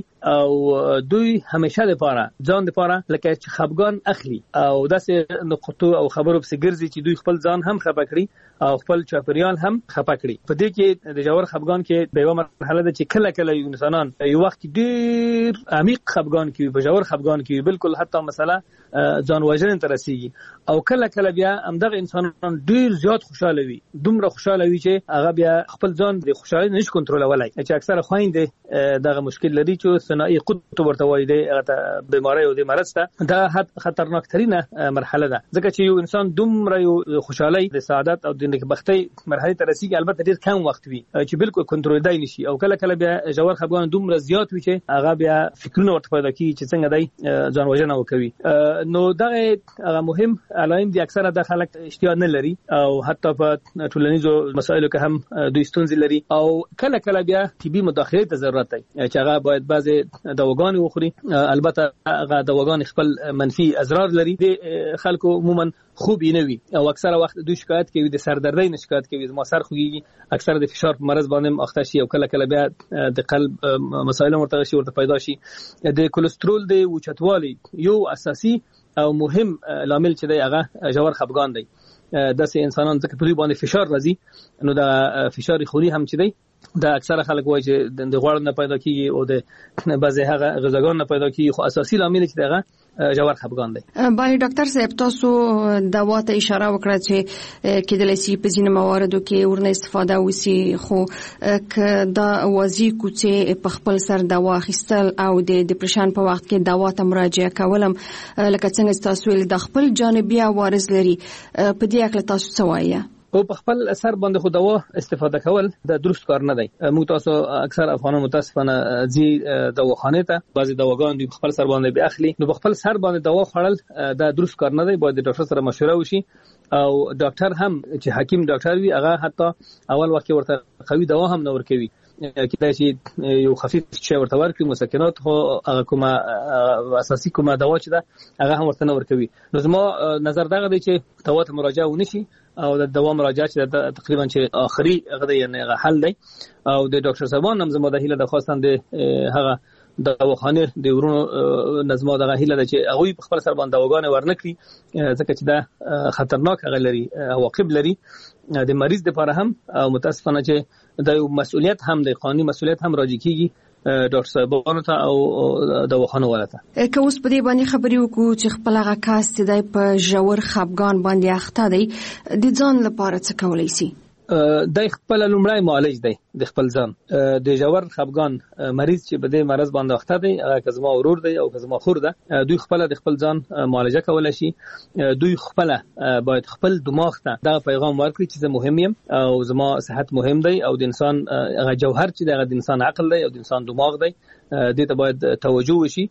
او دوی همیشه د پاره ځان د پاره لکه چې خفګان اخلي او داسې نقطو او خبرو په ګرځي چې دوی خپل ځان هم خپه کړي او خپل چاپیریال هم خپه کړي. په دې کې د جوړ خفګان کې به یو مرحله ده چې کله کله انسانان یو وخت ډیر عمیق خفګان کې په جوړ خفګان کې بالکل حتی مثلا ځان وژنې ته رسیږي او کله کله بیا همدغه انسانان ډیر زیات خوشاله وي دومره خوشاله وي چې هغه بیا خپل ځان د خوشالۍ نشي کنټرولولای چې اکثره خويندې دغه مشکل لري چې ثنائي قطب ورته وایي د بیماری او د مرض ته دا خطرناک ترينه مرحله ده ځکه چې یو انسان دومره یو خوشالۍ د سعادت او د نیکبختۍ مرحله ته رسیږي البته ډیر کم وخت وي چې بالکل کنټرولدای نشي او کله کله بیا جوړ خفګان دومره زیات وي چې هغه بیا فکرونه ورته پیدا کوي چې څنګه دای ځان وژنه وکوي. نو دغه مهم علائم دي اکثره د خلک اشتیا نه لري او حتی په ټولنیزو مسایلو کې هم دوی ستونزې لري او کله کله بیا طبي مداخله ته ضرورت دی چې هغه باید بعضي دواګان وخوري. البته هغه دواګان خپل منفي اضرار لري د خلکو عموما خوب نه وي او اکثره وخت دوی شکایت کوي د سردردۍ نه شکایت کوي ما سر خوږي اکثره د فشار په مرز باندې اخته شي او کله کله بیا د قلب مسایل ورته پیدا شي. د کولېسترول د اوچتوالي یو اساسي او مهم لامل چې دی هغه جوړ خفګان دی. داسې انسانان ځکه په دوی باندې فشار راځي نو د فشار خوني هم چې دی دا اکثره خلک وایي چې د غوړ نه پیدا کیږي او د بعضی هغه غذاګان نه پیدا کیږي خو اساسي لامل چې دغه جوړ خفګان دی. بله ډاکټر صاحب تاسو دوا ته اشاره وکړه چې کېدلای شي په ځینو مواردو کې ورنه استفاده وسی خو ک دا وازی کوڅه په خپل سر دوا اخیستل او د ډیپریشن په وخت کې دوا ته مراجعه کولم لکه څنګه تاسو ویل د خپل جانبي عوارض لري په دې اړه تاسو څه وایي؟ او په خپل اثر باندې خو دوا استفاده کول د درست کار نه دی. موږ تاسو اکثر افغانان متاسفانه زی دواخانه ته بعضی دواګان دوی خپل سر باندې به اخلي نو په خپل سر باندې دوا خوړل د درست کار نه دی. باید د ډاکټر سره مشوره وشي او ډاکټر هم چې حکیم ډاکټر وي هغه حتی اول وخت ورته قوي دوا هم نه ورکوي کله چې یو خفیف شی ورته ورکړي مسکنات خو هغه کومه اساسي کومه دوا چې ده هغه هم ورته نه ورکوي. نو زما نظر دغه دی چې دوا ته مراجعه ونشي او د دوا مراجعه چې تقریبا چې اخري هغه یعنی حل دی او د ډاکټر صاحبان هم زما د هیله د خواستان د هغه د دواخانه د ورونو نظم دغه هیله ده چې هغه په خپل سر باندې دواګانې ورنکړي ځکه چې دا خطرناک هغه لري عواقب لري د مریض لپاره هم او متاسفانه چې د مسؤلیت هم د قانوني مسؤلیت هم راځي کیږي ډاکټر صاحبانو ته او دواخانه ولته. که اوس په دې باندې خبرې وکړو چې خپل هغه کاس چې په جوړ خفګان باندې اخته دی د ځان لپاره څه کولای شي؟ د خپل لومړی معالج دی د خپل ځان د جوړ خفګان مریض چې په دې مرز باندې اخته دی هغه کزما ورور دی او کزما خور ده دوی خپل د خپل ځان معالجه کولای شي. دوی خپل باید خپل دماغ ته دا پیغام ورکړي چې زه مهم یم او زما صحت مهم دی او د انسان هغه جوهر چې د انسان عقل دی او د انسان دماغ دی دې ته باید توجه وشي.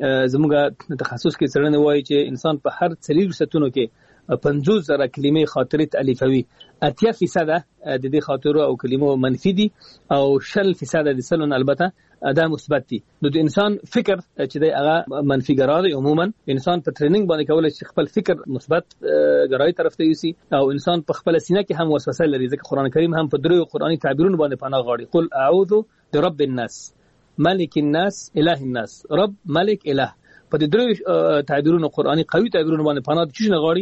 زموږ تخصص کې څېړنه وایي چې انسان په هر 40 ساعتونو کې 50,000 کلمې خاطرې تالیفوي 80% د دې خاطرو او کلمو منفي دي او 10% د سلون البته دا مثبت دي. نو د انسان فکر چې دی هغه منفي ګرا دی. عموما انسان په ټریننګ باندې کولای شي خپل فکر مثبت ګرای طرف ته یوسي او انسان په خپل سینه کې هم وسوسه لري ځکه قران کریم هم په درو قرآني تعبیرونو باندې پناه غواړي. قل اعوذ برب الناس ملک الناس اله الناس رب ملک اله په دې درو تعبیرونو قرآني قوي تعبیرونو باندې پناه د چی نه غواړي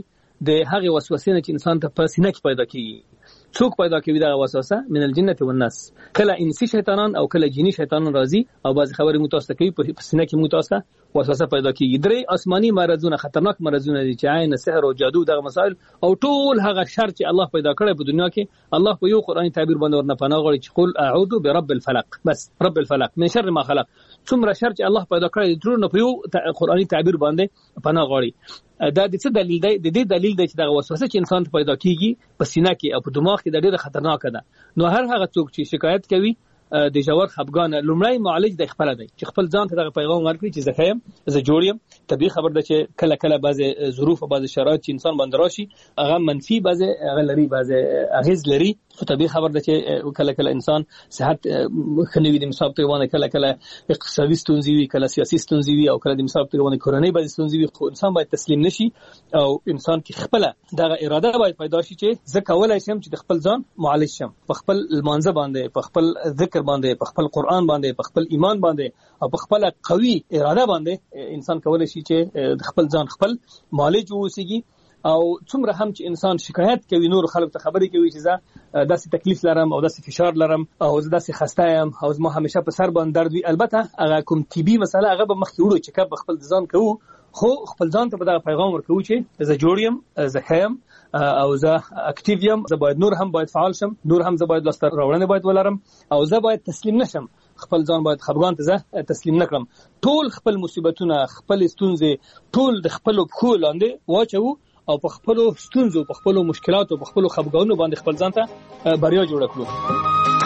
د هغه وسوسې نه چې انسان ته په سینه کې پیدا کیږي. څوک پیدا کوي دا وسوسه؟ من الجنه والناس. کله انسی شیطانان او کله جنی شیطانان راځي او بعض خبرې متوسط کوي په سینه کې متوسط وسوسه پیدا کیږي. درې آسماني مرزونه خطرناک مرزونه دي چې عین سحر او جادو دغه مسائل او ټول هغه شر چې الله پیدا کړی په دنیا کې الله په یو قرآني تعبیر باندې ورنه پناه غواړي چې قل اعوذ برب الفلق، بس رب الفلق من شر ما خلق. څومره شر چې الله پیدا کړی ټول په یو قرآني تعبیر باندې پناه غواړي. دا د څه دلیل دی؟ د دې دلیل دی چې دا وسوسه چې انسان ته پیدا کیږي په سینه کې او په دماغ کې د ډېره خطرناکه ده. نو هر هغه څوک چې شکایت کوي د ژور خفګان لومړی معالج د خپل دی چې خپل ځان ته دغه پیغام ورکړي چې زه خیم، زه جوړ یم. طبیعي خبر ده چې کله کله بعضی ظروف او بعضی شرایط چې انسان باندې راشي هغه منفي بعضی هغه لري، بعضی اغیز لري. خو طبیعي خبر ده چې کله کله انسان صحت خنوي د مثال په توګه کله کله اقتصادي ستونزې وي، کله سیاسي ستونزې وي او کله د مثال په توګه کورنۍ بعضی ستونزې وي. خو انسان باید تسلیم نشي او انسان کې خپل دغه اراده باید پیدا شي چې زه کولای شم چې د خپل ځان معالج شم، په خپل لمانځه باندې، په خپل ذکر باندې، په خپل قرآن باندې، په خپل ایمان باندې او په خپل قوي اراده باندې انسان کولای شي چې د خپل ځان خپل معالج ووسیږي. او څومره هم چې انسان شکایت کوي نور خلک ته خبرې کوي چې زه داسې تکلیف لرم او داسې فشار لرم او زه داسې خسته یم او زما همیشه په سر باندې درد وي، البته هغه کوم طبي مسله هغه به مخکې وړو چې کب خپل ځان کوو، خو خپل ځان ته به دا پیغام ورکوو چې زه جوړ یم، زه خیم او زه اکټیو یم، زه باید نور هم باید فعال شم، نور هم زه باید لاسته راوړنې باید ولرم او زه باید تسلیم نشم، خپل ځان باید خفګان ته زه تسلیم نکړم. ټول خپل مصیبتونه، خپل ستونزې ټول د خپل پښو لاندې واچو او په خپل ستونزو، په خپل مشکلاتو، په خپل خفګانونو باندې خپل ځان ته بریا جوړ کړو.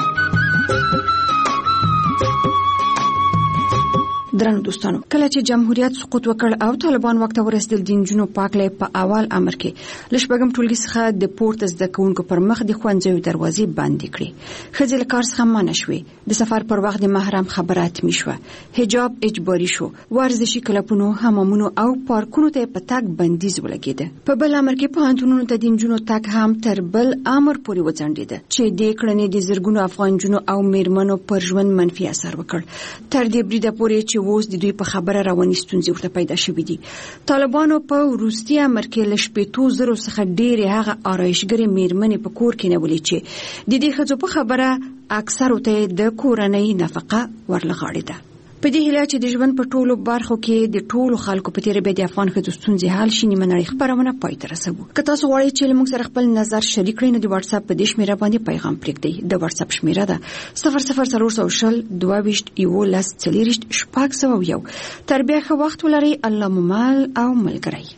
درنو دوستانو، کله چې جمهوریت سقوط وکړ او طالبان وخت ورسېدل د نجونو پاکلې په اول امر کې لشبګم ټولګي څخه د پورت زده کوونکو پر مخ د خوندزوي دروازې بندې کړې. ښځې له کار څخه منع شوې، د سفر پر وخت د محرم خبره اتمی شوه، حجاب اجباري شو، ورزشي کلبونو، حمامونو او پارکونو ته په تګ بندیز ولګېده. په بل امر کې پوهنتونونو ته د نجونو تګ هم تر بل امر پورې وځنډېده چې د کړنې د زرګونو افغان جنو او میرمنو پر ژوند منفي اثر وکړ. تر دې بریده پورې چې اوس د دوی په خبره رواني ستونزې ورته پیدا شوې دي. طالبانو په وروستي امر کې له 7,000 څخه ډېرې هغه آرایشګرې میرمنې په کور کې نیولې چې د دې ښځو په خبره اکثر ته د کورنۍ نفقه ورلغاړېده. په دې هیله چې د ژوند په ټولو برخو کې د ټولو خلکو په تیر به د افغان ښځو ستونزې حل شي، نیمه نړۍ خبرونه پای ته رسوو. که تاسو غواړئ چې موږ سره خپل نظر شریک کړئ نو د واتس اپ په دې شمیره باندې پیغام پرېږدئ. د واتس اپ شمیره ده 00400 22 11 40 601. تر بیا ښه وخت ولرئ. الله مو مل او ملګری.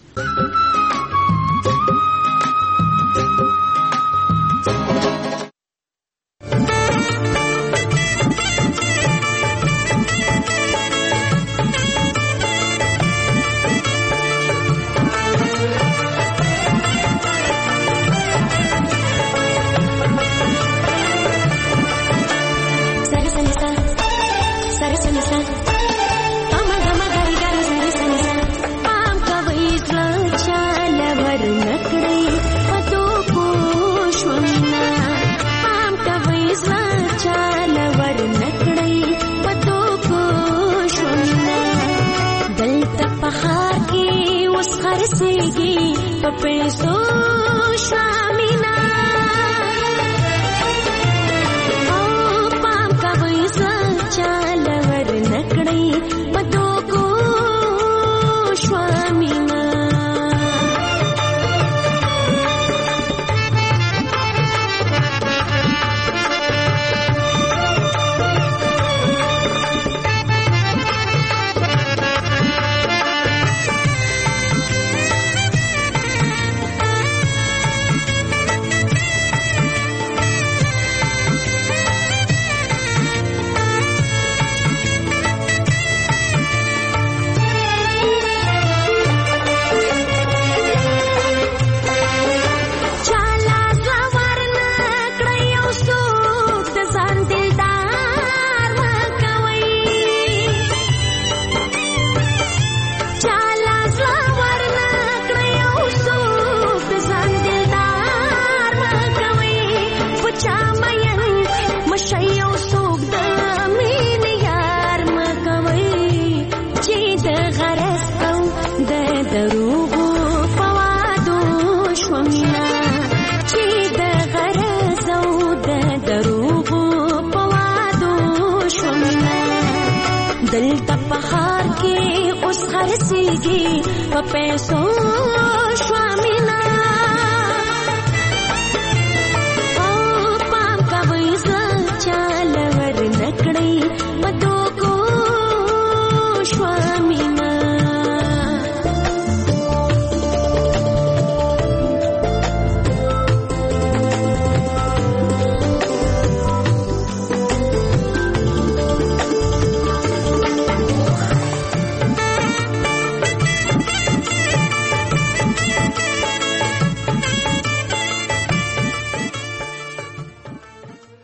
په پیسو